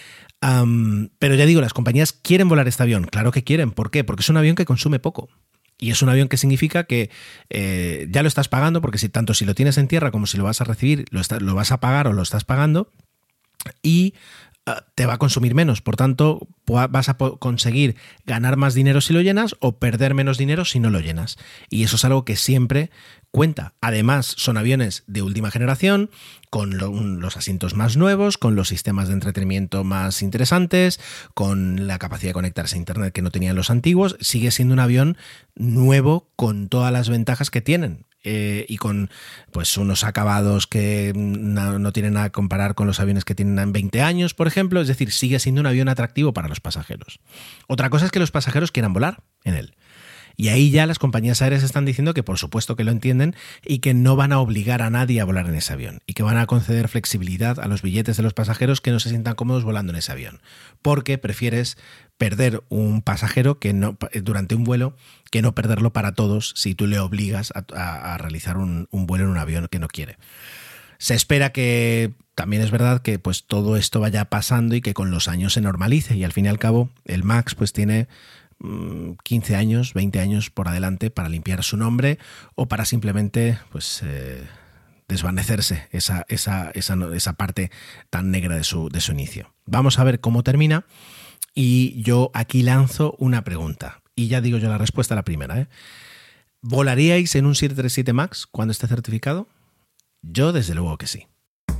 Pero ya digo, las compañías quieren volar este avión, claro que quieren. ¿Por qué? Porque es un avión que consume poco. Y es un avión que significa que ya lo estás pagando, porque tanto si lo tienes en tierra como si lo vas a recibir, lo vas a pagar o lo estás pagando, y te va a consumir menos. Por tanto, vas a conseguir ganar más dinero si lo llenas o perder menos dinero si no lo llenas. Y eso es algo que siempre cuenta. Además, son aviones de última generación, con los asientos más nuevos, con los sistemas de entretenimiento más interesantes, con la capacidad de conectarse a internet que no tenían los antiguos. Sigue siendo un avión nuevo con todas las ventajas que tienen. Y con pues unos acabados que no tienen nada que comparar con los aviones que tienen en 20 años, por ejemplo. Es decir, sigue siendo un avión atractivo para los pasajeros. Otra cosa es que los pasajeros quieran volar en él. Y ahí ya las compañías aéreas están diciendo que por supuesto que lo entienden y que no van a obligar a nadie a volar en ese avión y que van a conceder flexibilidad a los billetes de los pasajeros que no se sientan cómodos volando en ese avión, porque prefieres perder un pasajero durante un vuelo que no perderlo para todos si tú le obligas a realizar un vuelo en un avión que no quiere. Se espera que también es verdad que pues todo esto vaya pasando y que con los años se normalice, y al fin y al cabo el MAX pues tiene 15 años, 20 años por adelante para limpiar su nombre o para simplemente pues desvanecerse esa parte tan negra de su inicio. Vamos a ver cómo termina, y yo aquí lanzo una pregunta y ya digo yo la respuesta a la primera. ¿Volaríais en un 737 MAX cuando esté certificado? Yo desde luego que sí.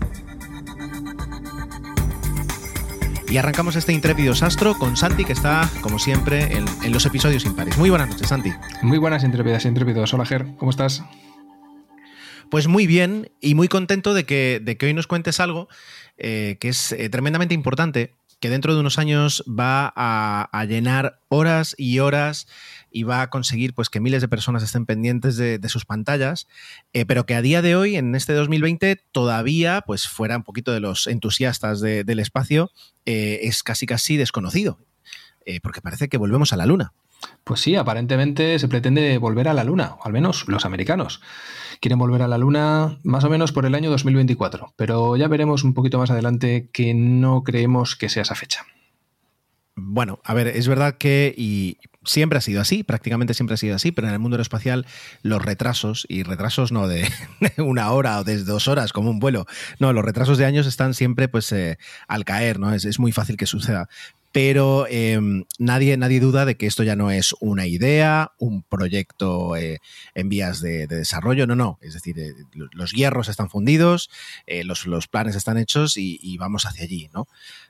Y arrancamos este Intrépidos Astro con Santi, que está, como siempre, en los episodios impares. Muy buenas noches, Santi. Muy buenas, Intrépidas y Intrépidos. Hola, Ger, ¿cómo estás? Pues muy bien, y muy contento de que hoy nos cuentes algo que es tremendamente importante, que dentro de unos años va a llenar horas y horas y va a conseguir pues que miles de personas estén pendientes de sus pantallas, pero que a día de hoy, en este 2020, todavía, pues fuera un poquito de los entusiastas del espacio, es casi desconocido, porque parece que volvemos a la Luna. Pues sí, aparentemente se pretende volver a la Luna, o al menos los americanos. Quieren volver a la Luna más o menos por el año 2024, pero ya veremos un poquito más adelante que no creemos que sea esa fecha. Bueno, a ver, es verdad que y siempre ha sido así, prácticamente siempre ha sido así, pero en el mundo aeroespacial los retrasos, y retrasos no de una hora o de 2 horas como un vuelo, no, los retrasos de años están siempre pues al caer, ¿no? Es muy fácil que suceda. Pero nadie duda de que esto ya no es una idea, un proyecto en vías de desarrollo, no. Es decir, los hierros están fundidos, los planes están hechos y vamos hacia allí, ¿no?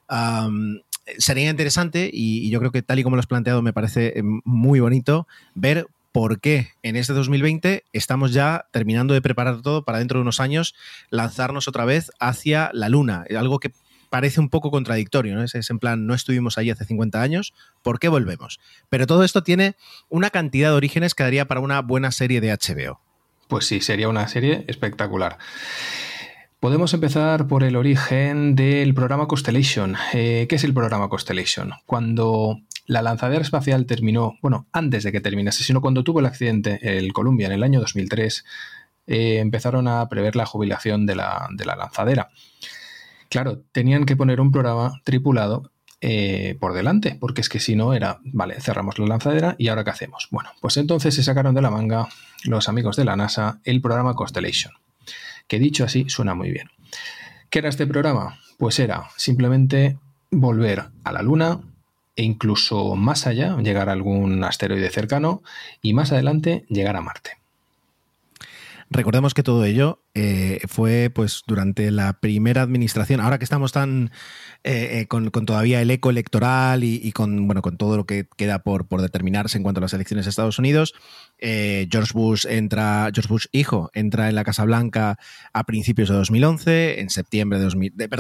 Sería interesante, y yo creo que tal y como lo has planteado me parece muy bonito, ver por qué en este 2020 estamos ya terminando de preparar todo para dentro de unos años lanzarnos otra vez hacia la Luna, algo que parece un poco contradictorio, ¿no? Es en plan, no estuvimos allí hace 50 años, ¿por qué volvemos? Pero todo esto tiene una cantidad de orígenes que daría para una buena serie de HBO. Pues sí, sería una serie espectacular. Podemos empezar por el origen del programa Constellation. ¿Qué es el programa Constellation? Cuando la lanzadera espacial terminó, bueno, antes de que terminase, sino cuando tuvo el accidente el Columbia en el año 2003, empezaron a prever la jubilación de la lanzadera. Claro, tenían que poner un programa tripulado por delante, porque es que si no era, vale, cerramos la lanzadera y ¿ahora qué hacemos? Bueno, pues entonces se sacaron de la manga los amigos de la NASA el programa Constellation, que dicho así suena muy bien. ¿Qué era este programa? Pues era simplemente volver a la Luna e incluso más allá, llegar a algún asteroide cercano y más adelante llegar a Marte. Recordemos que todo ello fue pues durante la primera administración, ahora que estamos tan con todavía el eco electoral y con todo lo que queda por determinarse en cuanto a las elecciones de Estados Unidos. George Bush hijo entra en la Casa Blanca a principios de 2011, en septiembre de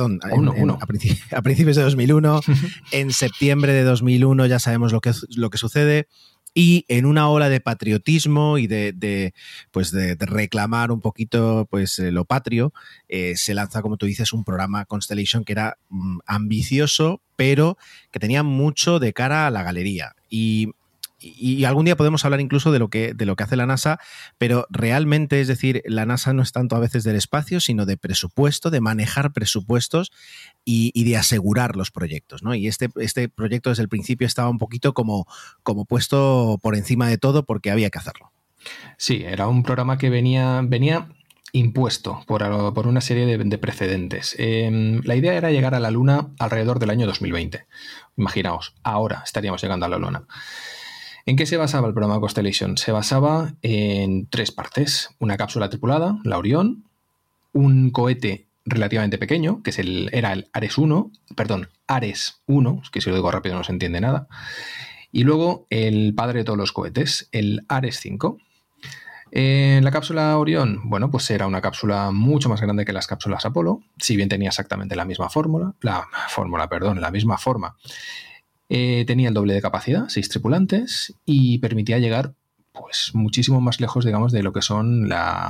a principios de 2001, en septiembre de 2001 ya sabemos lo que sucede. Y en una ola de patriotismo y de reclamar un poquito pues lo patrio, se lanza, como tú dices, un programa Constellation que era ambicioso, pero que tenía mucho de cara a la galería. Y y algún día podemos hablar incluso de lo que hace la NASA, pero realmente, es decir, la NASA no es tanto a veces del espacio, sino de presupuesto, de manejar presupuestos y de asegurar los proyectos, ¿no? Y este proyecto desde el principio estaba un poquito como puesto por encima de todo porque había que hacerlo. Sí, era un programa que venía impuesto por una serie de precedentes. La idea era llegar a la Luna alrededor del año 2020. Imaginaos, ahora estaríamos llegando a la Luna. ¿En qué se basaba el programa Constellation? Se basaba en 3 partes. Una cápsula tripulada, la Orión, un cohete relativamente pequeño, que era el Ares 1, es que si lo digo rápido no se entiende nada, y luego el padre de todos los cohetes, el Ares 5. La cápsula Orión, bueno, pues era una cápsula mucho más grande que las cápsulas Apolo, si bien tenía exactamente la misma la misma forma. Tenía el doble de capacidad, 6 tripulantes, y permitía llegar pues muchísimo más lejos, digamos, de lo que son la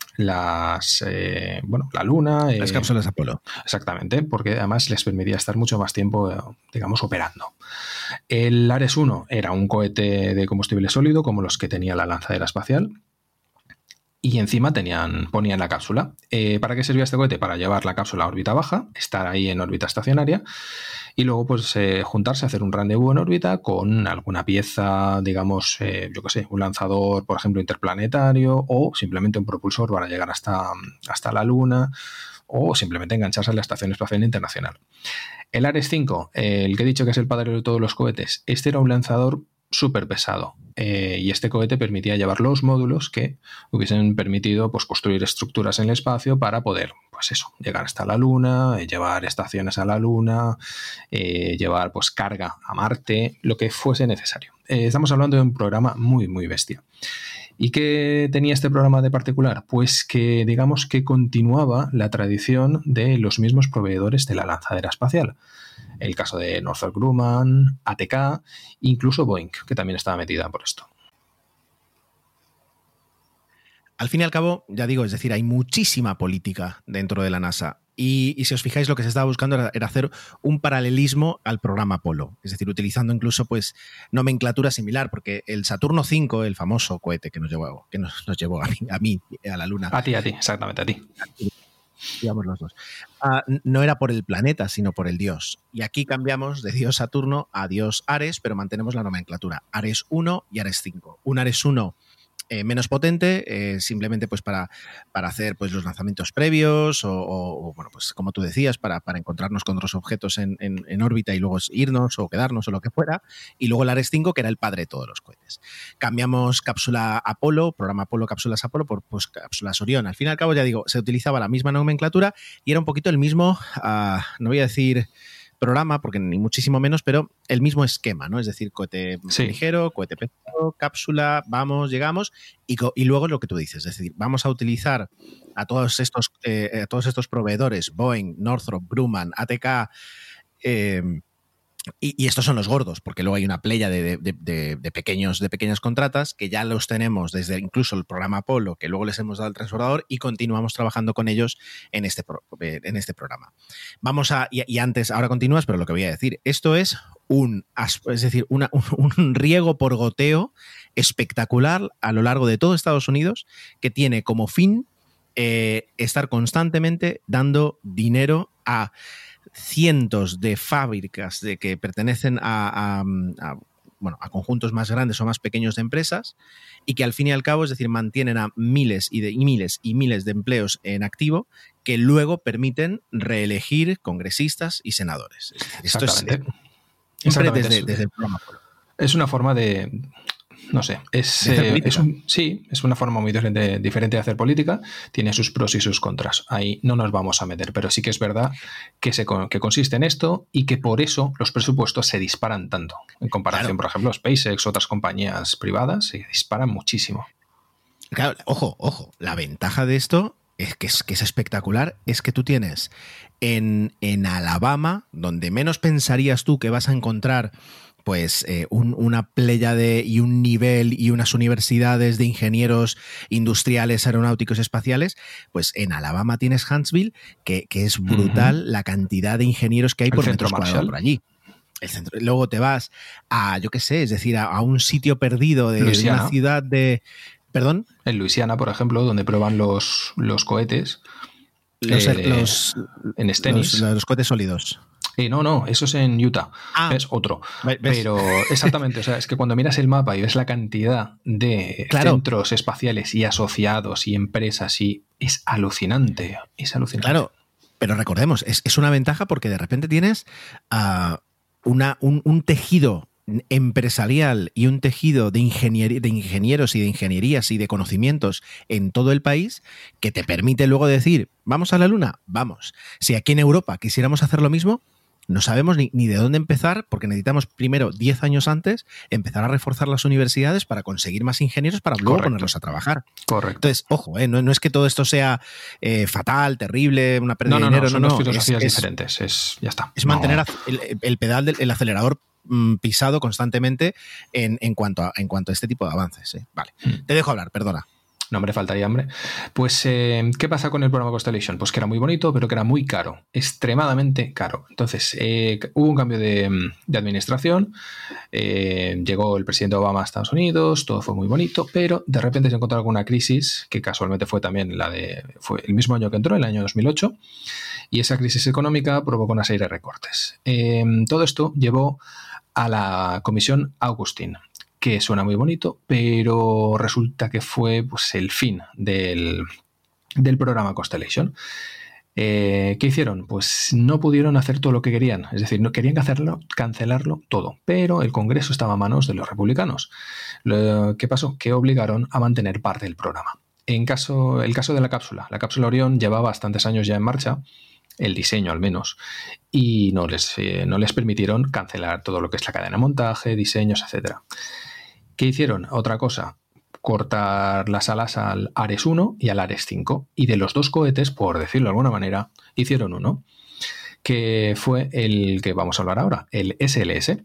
Luna. Las cápsulas Apolo. Exactamente, porque además les permitía estar mucho más tiempo, digamos, operando. El Ares 1 era un cohete de combustible sólido, como los que tenía la lanzadera espacial, y encima ponían la cápsula. ¿Para qué servía este cohete? Para llevar la cápsula a órbita baja, estar ahí en órbita estacionaria, y luego pues juntarse, hacer un rendezvous en órbita con alguna pieza, digamos, un lanzador, por ejemplo, interplanetario, o simplemente un propulsor para llegar hasta la Luna, o simplemente engancharse a la Estación Espacial Internacional. El Ares 5, el que he dicho que es el padre de todos los cohetes, este era un lanzador súper pesado, y este cohete permitía llevar los módulos que hubiesen permitido pues construir estructuras en el espacio para poder, pues eso, llegar hasta la Luna, llevar estaciones a la Luna, llevar pues carga a Marte, lo que fuese necesario. Estamos hablando de un programa muy, muy bestia. ¿Y qué tenía este programa de particular? Pues que, digamos, que continuaba la tradición de los mismos proveedores de la lanzadera espacial. El caso de Northrop Grumman, ATK, incluso Boeing, que también estaba metida por esto. Al fin y al cabo, ya digo, es decir, hay muchísima política dentro de la NASA. Y si os fijáis, lo que se estaba buscando era hacer un paralelismo al programa Apolo. Es decir, utilizando incluso pues nomenclatura similar, porque el Saturno V, el famoso cohete que nos llevó a mí, a la Luna. A ti, exactamente, a ti. Digamos los dos. No era por el planeta, sino por el dios. Y aquí cambiamos de dios Saturno a dios Ares, pero mantenemos la nomenclatura. Ares 1 y Ares 5. Un Ares 1 menos potente, simplemente pues para hacer pues los lanzamientos previos o bueno, pues como tú decías, para encontrarnos con otros objetos en órbita y luego irnos o quedarnos o lo que fuera. Y luego el Ares 5, que era el padre de todos los cohetes. Cambiamos cápsula Apolo, programa Apolo, cápsulas Apolo, por pues, cápsulas Orión. Al fin y al cabo, ya digo, se utilizaba la misma nomenclatura y era un poquito el mismo, no voy a decir programa, porque ni muchísimo menos, pero el mismo esquema, ¿no? Es decir, cohete ligero, cohete pesado, cápsula, vamos, llegamos, y luego lo que tú dices, es decir, vamos a utilizar a todos estos proveedores, Boeing, Northrop, Grumman, ATK, y estos son los gordos, porque luego hay una playa de pequeñas contratas que ya los tenemos desde incluso el programa Apolo, que luego les hemos dado el transbordador y continuamos trabajando con ellos en este programa. Ahora continúas, pero lo que voy a decir, esto es un riego por goteo espectacular a lo largo de todo Estados Unidos, que tiene como fin estar constantemente dando dinero a cientos de fábricas que pertenecen a conjuntos más grandes o más pequeños de empresas y que al fin y al cabo, es decir, mantienen a miles y miles de empleos en activo que luego permiten reelegir congresistas y senadores. Esto es siempre desde el programa Apolo. Es una forma de... No sé, es una forma muy diferente de hacer política, tiene sus pros y sus contras, ahí no nos vamos a meter, pero sí que es verdad que consiste en esto y que por eso los presupuestos se disparan tanto, en comparación, por ejemplo, SpaceX, otras compañías privadas, se disparan muchísimo. Claro, ojo, la ventaja de esto es que es espectacular, es que tú tienes en Alabama, donde menos pensarías tú que vas a encontrar pues una pléyade y un nivel y unas universidades de ingenieros industriales, aeronáuticos, espaciales, pues en Alabama tienes Huntsville, que es brutal la cantidad de ingenieros que hay por metro cuadrado por allí. El centro. Luego te vas a, yo qué sé, es decir, a un sitio perdido de una ciudad de... ¿Perdón? En Luisiana, por ejemplo, donde prueban los cohetes. En Stennis. Los cohetes sólidos. No, eso es en Utah. Es otro. ¿Ves? Pero exactamente, o sea, es que cuando miras el mapa y ves la cantidad de centros espaciales y asociados y empresas, y es alucinante. Es alucinante. Claro, pero recordemos, es una ventaja porque de repente tienes un tejido empresarial y un tejido de ingenieros y de ingenierías y de conocimientos en todo el país que te permite luego decir, ¿vamos a la Luna? Vamos. Si aquí en Europa quisiéramos hacer lo mismo, no sabemos ni de dónde empezar, porque necesitamos primero, 10 años antes, empezar a reforzar las universidades para conseguir más ingenieros para luego ponerlos a trabajar. Correcto. Entonces, ojo, no es que todo esto sea fatal, terrible, una pérdida de dinero. Son dos filosofías diferentes. Ya está. Es mantener el pedal del acelerador pisado constantemente en cuanto a este tipo de avances. Vale, te dejo hablar, perdona. No, hombre, faltaría hambre. Pues, ¿qué pasa con el programa Constellation? Pues que era muy bonito, pero que era muy caro, extremadamente caro. Entonces, hubo un cambio de administración, llegó el presidente Obama a Estados Unidos, todo fue muy bonito, pero de repente se encontró alguna crisis, que casualmente fue también fue el mismo año que entró, el año 2008, y esa crisis económica provocó una serie de recortes. Todo esto llevó a la comisión Augustine, que suena muy bonito, pero resulta que fue pues, el fin del programa Constellation. ¿Qué hicieron? Pues no pudieron hacer todo lo que querían, es decir, no querían cancelarlo todo, pero el Congreso estaba a manos de los republicanos. ¿Qué pasó? Que obligaron a mantener parte del programa. El caso de la cápsula Orión lleva bastantes años ya en marcha, el diseño al menos, y no les permitieron cancelar todo lo que es la cadena de montaje, diseños, etcétera. ¿Qué hicieron? Otra cosa, cortar las alas al Ares 1 y al Ares 5, y de los dos cohetes, por decirlo de alguna manera, hicieron uno, que fue el que vamos a hablar ahora, el SLS.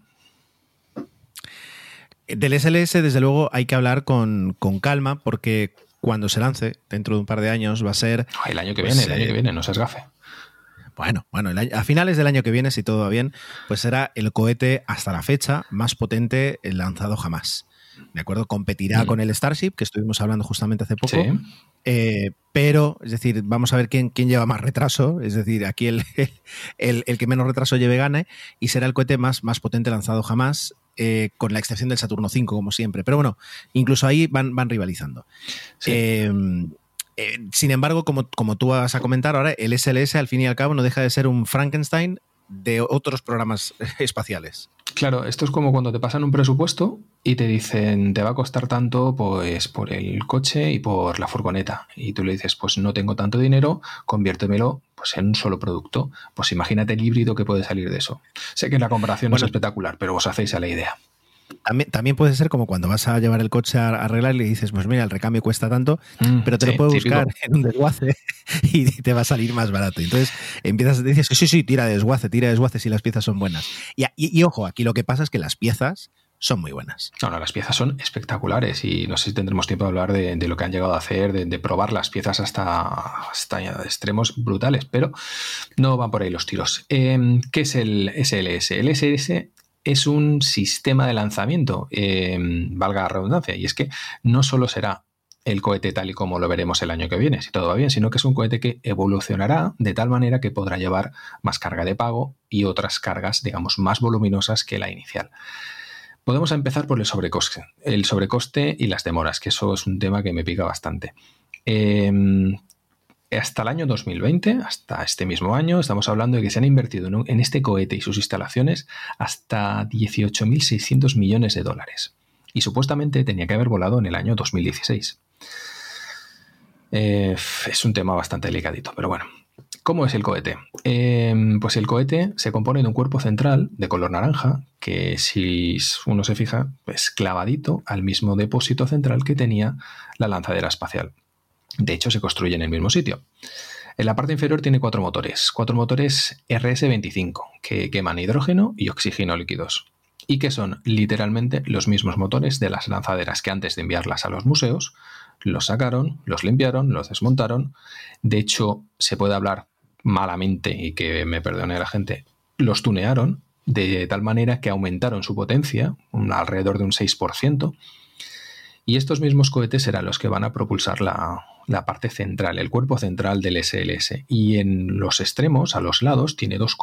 Del SLS, desde luego, hay que hablar con calma, porque cuando se lance, dentro de un par de años, va a ser... El año que viene, no seas gafe. Bueno, a finales del año que viene, si todo va bien, pues será el cohete hasta la fecha más potente lanzado jamás. ¿De acuerdo? Competirá con el Starship, que estuvimos hablando justamente hace poco. Sí. Pero, es decir, vamos a ver quién lleva más retraso. Es decir, aquí el que menos retraso lleve gane, y será el cohete más potente lanzado jamás, con la excepción del Saturno V, como siempre. Pero bueno, incluso ahí van rivalizando. Sí. Sin embargo, como tú vas a comentar ahora, el SLS al fin y al cabo no deja de ser un Frankenstein de otros programas espaciales. Claro, esto es como cuando te pasan un presupuesto y te dicen te va a costar tanto pues por el coche y por la furgoneta, y tú le dices pues no tengo tanto dinero, conviértemelo pues en un solo producto. Pues imagínate el híbrido que puede salir de eso. Sé que la comparación es espectacular, pero os hacéis a la idea. También puede ser como cuando vas a llevar el coche a arreglar y le dices, pues mira, el recambio cuesta tanto, pero te lo puedo buscar en un desguace y te va a salir más barato. Entonces dices, sí, tira de desguace si las piezas son buenas. Y ojo, aquí lo que pasa es que las piezas son muy buenas. No, las piezas son espectaculares, y no sé si tendremos tiempo de hablar de lo que han llegado a hacer, de probar las piezas hasta extremos brutales, pero no van por ahí los tiros. ¿Qué es el SLS? El SLS es un sistema de lanzamiento, valga la redundancia, y es que no solo será el cohete tal y como lo veremos el año que viene, si todo va bien, sino que es un cohete que evolucionará de tal manera que podrá llevar más carga de pago y otras cargas, digamos, más voluminosas que la inicial. Podemos empezar por el sobrecoste y las demoras, que eso es un tema que me pica bastante. Hasta el año 2020, hasta este mismo año, estamos hablando de que se han invertido en este cohete y sus instalaciones hasta 18.600 millones de dólares. Y supuestamente tenía que haber volado en el año 2016. Es un tema bastante delicadito, pero bueno. ¿Cómo es el cohete? Pues el cohete se compone de un cuerpo central de color naranja, que si uno se fija, es clavadito al mismo depósito central que tenía la lanzadera espacial. De hecho, se construye en el mismo sitio. En la parte inferior tiene cuatro motores RS-25, que queman hidrógeno y oxígeno líquidos, y que son literalmente los mismos motores de las lanzaderas que antes de enviarlas a los museos, los sacaron, los limpiaron, los desmontaron. De hecho, se puede hablar malamente, y que me perdone la gente, los tunearon de tal manera que aumentaron su potencia, alrededor de un 6%, y estos mismos cohetes serán los que van a propulsar la parte central, el cuerpo central del SLS. Y en los extremos, a los lados, tiene dos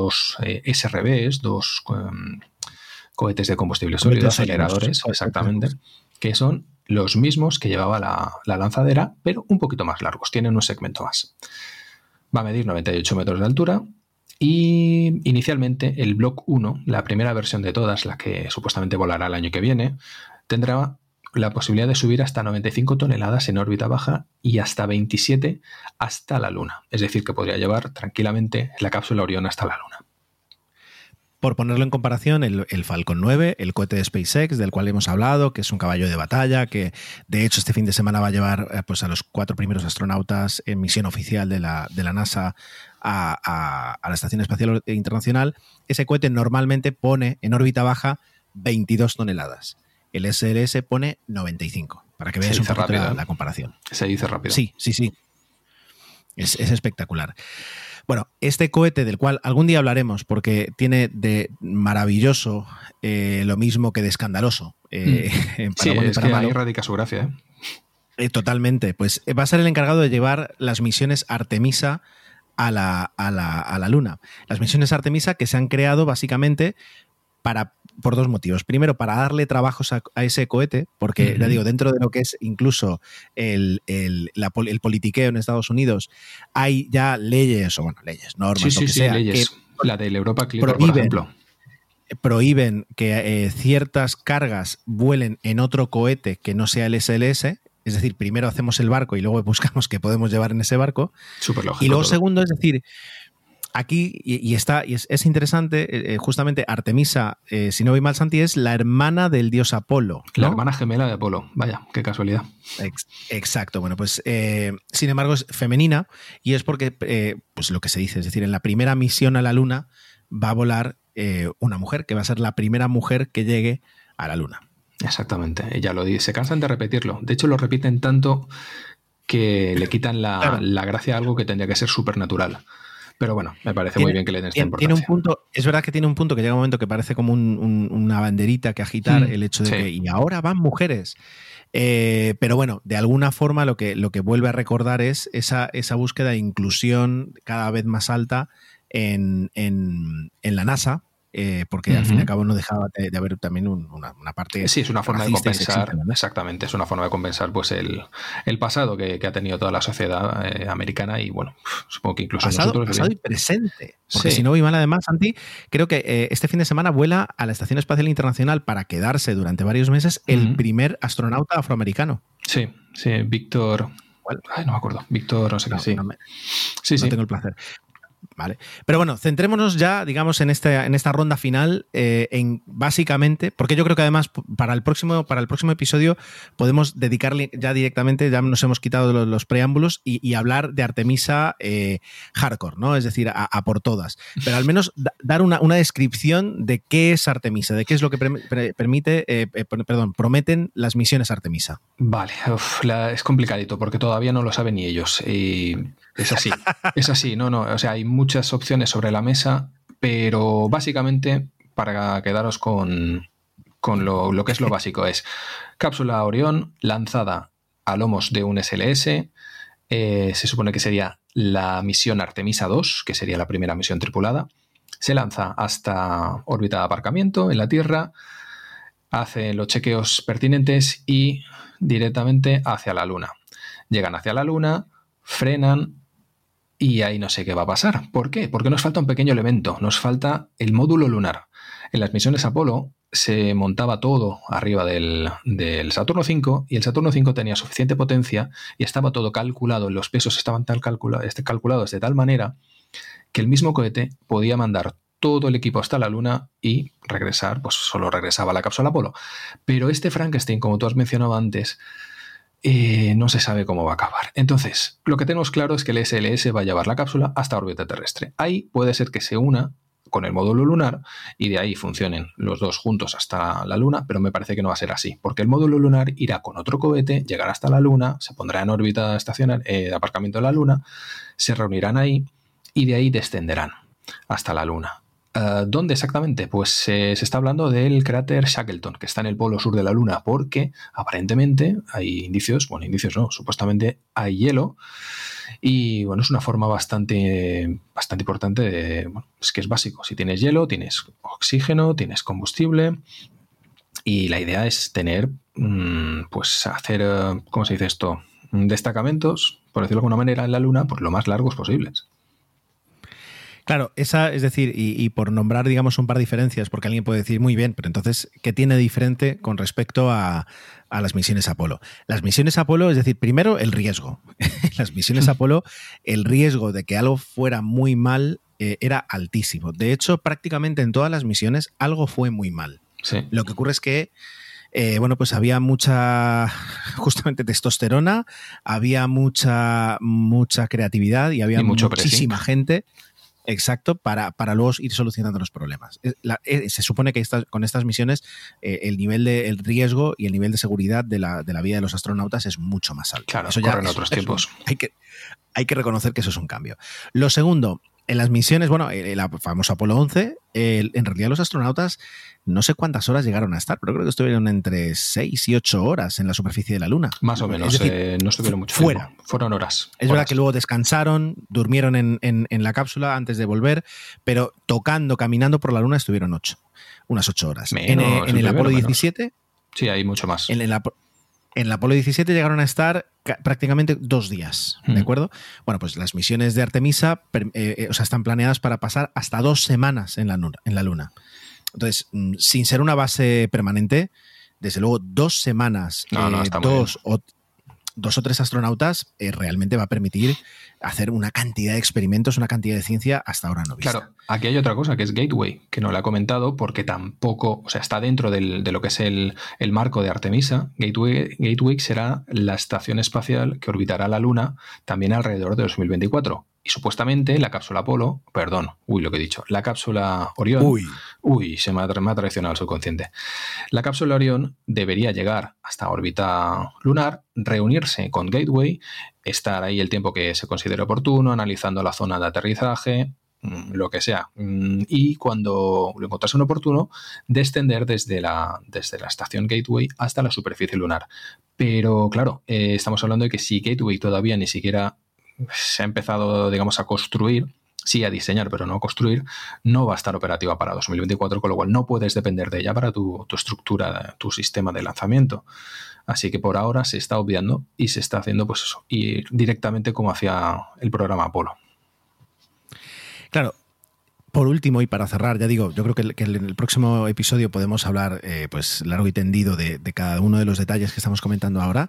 SRBs, dos cohetes de combustible sólido, aceleradores, exactamente, que son los mismos que llevaba la lanzadera, pero un poquito más largos, tienen un segmento más. Va a medir 98 metros de altura y inicialmente el Block 1, la primera versión de todas, la que supuestamente volará el año que viene, tendrá la posibilidad de subir hasta 95 toneladas en órbita baja y hasta 27 hasta la Luna. Es decir, que podría llevar tranquilamente la cápsula Orión hasta la Luna. Por ponerlo en comparación, el Falcon 9, el cohete de SpaceX, del cual hemos hablado, que es un caballo de batalla, que de hecho este fin de semana va a llevar pues, a los 4 primeros astronautas en misión oficial de la NASA a la Estación Espacial Internacional, ese cohete normalmente pone en órbita baja 22 toneladas. El SLS pone 95, para que veáis un poquito la comparación. Se dice rápido. Sí. Es espectacular. Bueno, este cohete del cual algún día hablaremos porque tiene de maravilloso lo mismo que de escandaloso. Para bueno y para malo. Ahí radica su gracia. Totalmente. Pues va a ser el encargado de llevar las misiones Artemisa a la Luna. Las misiones Artemisa que se han creado básicamente por 2 motivos. Primero, para darle trabajos a ese cohete, porque, ya digo, dentro de lo que es incluso el politiqueo en Estados Unidos, hay ya leyes, normas, leyes. La del Europa Clipper, por ejemplo. Prohíben que ciertas cargas vuelen en otro cohete que no sea el SLS. Es decir, primero hacemos el barco y luego buscamos qué podemos llevar en ese barco. Súper lógico. Y luego, segundo, es decir, aquí, es interesante, justamente Artemisa, si no voy mal, Santi, es la hermana del dios Apolo, ¿no? La hermana gemela de Apolo, vaya, qué casualidad. Exacto, bueno, pues sin embargo es femenina y es porque, pues lo que se dice, es decir, en la primera misión a la Luna va a volar una mujer, que va a ser la primera mujer que llegue a la Luna. Exactamente, ella lo dice, se cansan de repetirlo, de hecho lo repiten tanto que le quitan la gracia a algo que tendría que ser supernatural. Pero bueno, me parece muy bien que le den esta importancia. Tiene un punto, es verdad que tiene un punto que llega un momento que parece como una banderita que agitar, el hecho de que y ahora van mujeres. Pero bueno, de alguna forma lo que vuelve a recordar es esa búsqueda de inclusión cada vez más alta en la NASA. Porque al fin y al cabo no dejaba de haber también una parte. Sí, es una forma de compensar, exactamente, es una forma de compensar pues el pasado que ha tenido toda la sociedad americana y bueno, supongo que incluso nosotros. Pasado y presente. Porque si no voy mal, además, Santi, creo que este fin de semana vuela a la Estación Espacial Internacional para quedarse durante varios meses el primer astronauta afroamericano. Sí, Víctor. Ay, no me acuerdo. Víctor, no sé qué. No tengo el placer. Vale. Pero bueno, centrémonos ya, digamos, en esta ronda final, en básicamente, porque yo creo que además para el próximo episodio podemos dedicarle ya directamente, ya nos hemos quitado los preámbulos y hablar de Artemisa hardcore, ¿no? Es decir, a por todas. Pero al menos dar una descripción de qué es Artemisa, de qué es lo que prometen las misiones Artemisa. Vale, es complicadito porque todavía no lo saben ni ellos. Es así, no, o sea, hay muchas opciones sobre la mesa, pero básicamente, para quedaros con lo que es lo básico, es cápsula Orión lanzada a lomos de un SLS, se supone que sería la misión Artemisa 2, que sería la primera misión tripulada, se lanza hasta órbita de aparcamiento en la Tierra, hace los chequeos pertinentes y directamente hacia la Luna. Llegan hacia la Luna, frenan, y ahí no sé qué va a pasar. ¿Por qué? Porque nos falta un pequeño elemento, nos falta el módulo lunar. En las misiones Apolo se montaba todo arriba del Saturno V y el Saturno V tenía suficiente potencia y estaba todo calculado, los pesos estaban calculados de tal manera que el mismo cohete podía mandar todo el equipo hasta la Luna y regresar, pues solo regresaba la cápsula Apolo. Pero este Frankenstein, como tú has mencionado antes, no se sabe cómo va a acabar. Entonces, lo que tenemos claro es que el SLS va a llevar la cápsula hasta órbita terrestre. Ahí puede ser que se una con el módulo lunar y de ahí funcionen los dos juntos hasta la Luna, pero me parece que no va a ser así, porque el módulo lunar irá con otro cohete, llegará hasta la Luna, se pondrá en órbita estacionaria de aparcamiento de la Luna, se reunirán ahí y de ahí descenderán hasta la Luna. ¿Dónde exactamente? Pues se está hablando del cráter Shackleton, que está en el polo sur de la Luna, porque aparentemente hay indicios no, supuestamente hay hielo. Y bueno, es una forma bastante importante es que es básico. Si tienes hielo, tienes oxígeno, tienes combustible. Y la idea es tener, pues hacer, ¿cómo se dice esto? Destacamentos, por decirlo de alguna manera, en la Luna, pues lo más largos posibles. Claro, es decir, y por nombrar, digamos, un par de diferencias, porque alguien puede decir, muy bien, pero entonces, ¿qué tiene diferente con respecto a las misiones Apolo? Las misiones Apolo, es decir, primero, el riesgo. Las misiones Apolo, el riesgo de que algo fuera muy mal era altísimo. De hecho, prácticamente en todas las misiones algo fue muy mal. Sí. Lo que ocurre es que pues había mucha, justamente, testosterona, había mucha creatividad y había muchísima gente. Exacto, para luego ir solucionando los problemas. Se supone que con estas misiones el nivel de riesgo y el nivel de seguridad de la vida de los astronautas es mucho más alto. Claro, eso corren otros tiempos. Hay que reconocer que eso es un cambio. Lo segundo, en las misiones, el famoso Apolo 11, en realidad los astronautas no sé cuántas horas llegaron a estar, pero creo que estuvieron entre 6 y 8 horas en la superficie de la Luna. Más o menos, es decir, no estuvieron mucho fuera. tiempo. Fueron horas. Es verdad que luego descansaron, durmieron en la cápsula antes de volver, pero caminando por la Luna estuvieron unas 8 horas. En el Apolo 17... Sí, hay mucho más. En el Apolo 17 llegaron a estar prácticamente 2 días, ¿de acuerdo? Bueno, pues las misiones de Artemisa están planeadas para pasar hasta 2 semanas en la Luna. Entonces, sin ser una base permanente, desde luego 2 semanas, dos o tres astronautas realmente va a permitir hacer una cantidad de experimentos, una cantidad de ciencia hasta ahora no vista. Claro, aquí hay otra cosa que es Gateway, que no la he comentado porque tampoco, está dentro de lo que es el marco de Artemisa. Gateway será la estación espacial que orbitará la Luna también alrededor de 2024. Y supuestamente la cápsula Apolo, la cápsula Orión, se me ha traicionado el subconsciente. La cápsula Orión debería llegar hasta órbita lunar, reunirse con Gateway, estar ahí el tiempo que se considere oportuno, analizando la zona de aterrizaje, lo que sea. Y cuando lo encontrase oportuno, descender desde la estación Gateway hasta la superficie lunar. Pero claro, estamos hablando de que si Gateway todavía ni siquiera se ha empezado, digamos, a construir, sí a diseñar, pero no a construir, no va a estar operativa para 2024, con lo cual no puedes depender de ella para tu estructura, tu sistema de lanzamiento. Así que por ahora se está obviando y se está haciendo pues eso, y directamente como hacía el programa Apolo. Claro. Por último, y para cerrar, ya digo, yo creo que en el próximo episodio podemos hablar pues largo y tendido de cada uno de los detalles que estamos comentando ahora.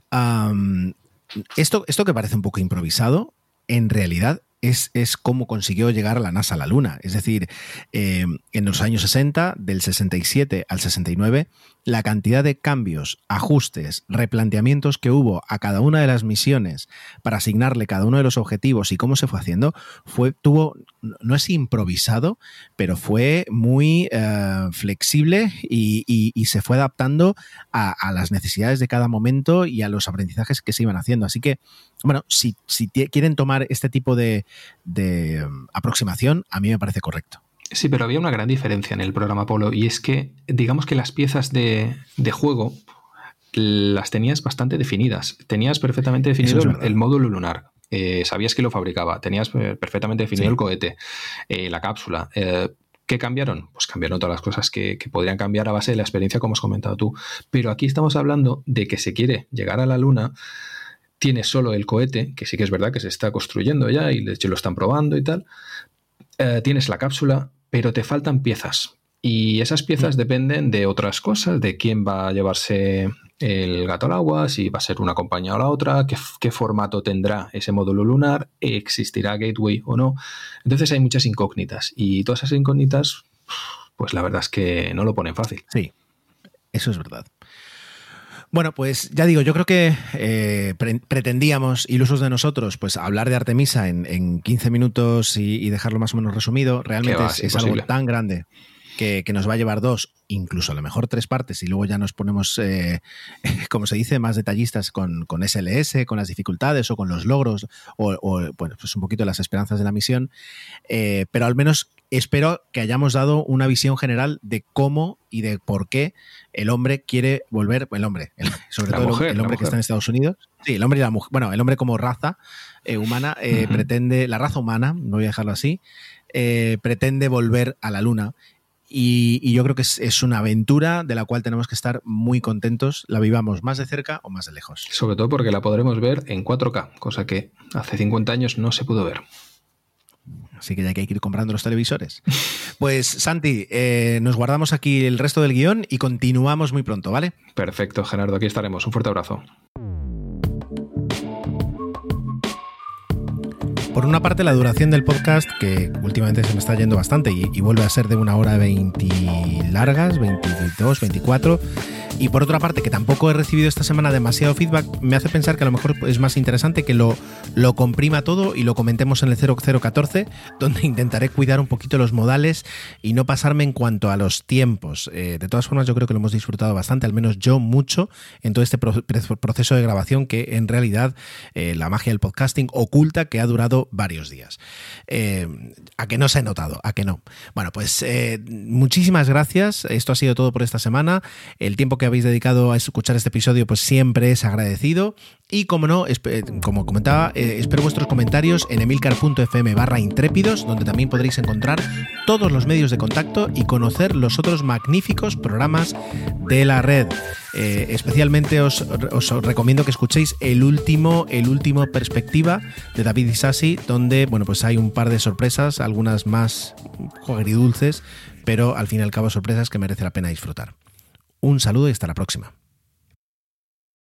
Esto que parece un poco improvisado, en realidad es cómo consiguió llegar la NASA a la Luna. Es decir, en los años 60, del 67 al 69, la cantidad de cambios, ajustes, replanteamientos que hubo a cada una de las misiones para asignarle cada uno de los objetivos y cómo se fue haciendo, no es improvisado, pero fue muy flexible y se fue adaptando a las necesidades de cada momento y a los aprendizajes que se iban haciendo. Así que, bueno, si quieren tomar este tipo de aproximación, a mí me parece correcto. Sí, pero había una gran diferencia en el programa Apolo, y es que, digamos que las piezas de juego las tenías bastante definidas. Tenías perfectamente definido el módulo lunar. Sabías que lo fabricaba. Tenías perfectamente definido el cohete, la cápsula. ¿Qué cambiaron? Pues cambiaron todas las cosas que podrían cambiar a base de la experiencia, como has comentado tú. Pero aquí estamos hablando de que se quiere llegar a la Luna. Tienes solo el cohete, que sí que es verdad que se está construyendo ya y de hecho lo están probando y tal. Tienes la cápsula, pero te faltan piezas. Y esas piezas dependen de otras cosas, de quién va a llevarse el gato al agua, si va a ser una compañía o la otra, qué formato tendrá ese módulo lunar, existirá Gateway o no. Entonces hay muchas incógnitas. Y todas esas incógnitas, pues la verdad es que no lo ponen fácil. Sí, eso es verdad. Bueno, pues ya digo, yo creo que pretendíamos, ilusos de nosotros, pues hablar de Artemisa en 15 minutos y dejarlo más o menos resumido. Realmente es algo tan grande que nos va a llevar 2, incluso a lo mejor 3 partes, y luego ya nos ponemos, como se dice, más detallistas con SLS, con las dificultades o con los logros o bueno, pues un poquito las esperanzas de la misión. Pero al menos espero que hayamos dado una visión general de cómo y de por qué el hombre quiere volver, sobre todo el hombre que está en Estados Unidos. Sí, el hombre y la mujer. Bueno, el hombre como raza humana pretende, la raza humana, no voy a dejarlo así, pretende volver a la Luna. Y yo creo que es una aventura de la cual tenemos que estar muy contentos, la vivamos más de cerca o más de lejos. Sobre todo porque la podremos ver en 4K, cosa que hace 50 años no se pudo ver. Así que ya hay que ir comprando los televisores. Pues Santi, nos guardamos aquí el resto del guión y continuamos muy pronto, ¿vale? Perfecto, Gerardo, aquí estaremos. Un fuerte abrazo. Por una parte, la duración del podcast, que últimamente se me está yendo bastante y vuelve a ser de 1 hora 20 largas, 22, 24. Y por otra parte, que tampoco he recibido esta semana demasiado feedback, me hace pensar que a lo mejor es más interesante que lo comprima todo y lo comentemos en el 0014, donde intentaré cuidar un poquito los modales y no pasarme en cuanto a los tiempos. De todas formas, yo creo que lo hemos disfrutado bastante, al menos yo mucho, en todo este proceso de grabación que en realidad la magia del podcasting oculta, que ha durado varios días. ¿A que no se ha notado? ¿A que no? Bueno, pues muchísimas gracias. Esto ha sido todo por esta semana. El tiempo que habéis dedicado a escuchar este episodio pues siempre es agradecido y como no, como comentaba, espero vuestros comentarios en emilcar.fm/intrépidos, donde también podréis encontrar todos los medios de contacto y conocer los otros magníficos programas de la red. Especialmente os recomiendo que escuchéis el último Perspectiva de David Isasi, donde bueno, pues hay un par de sorpresas, algunas más agridulces, pero al fin y al cabo sorpresas que merece la pena disfrutar. Un saludo y hasta la próxima.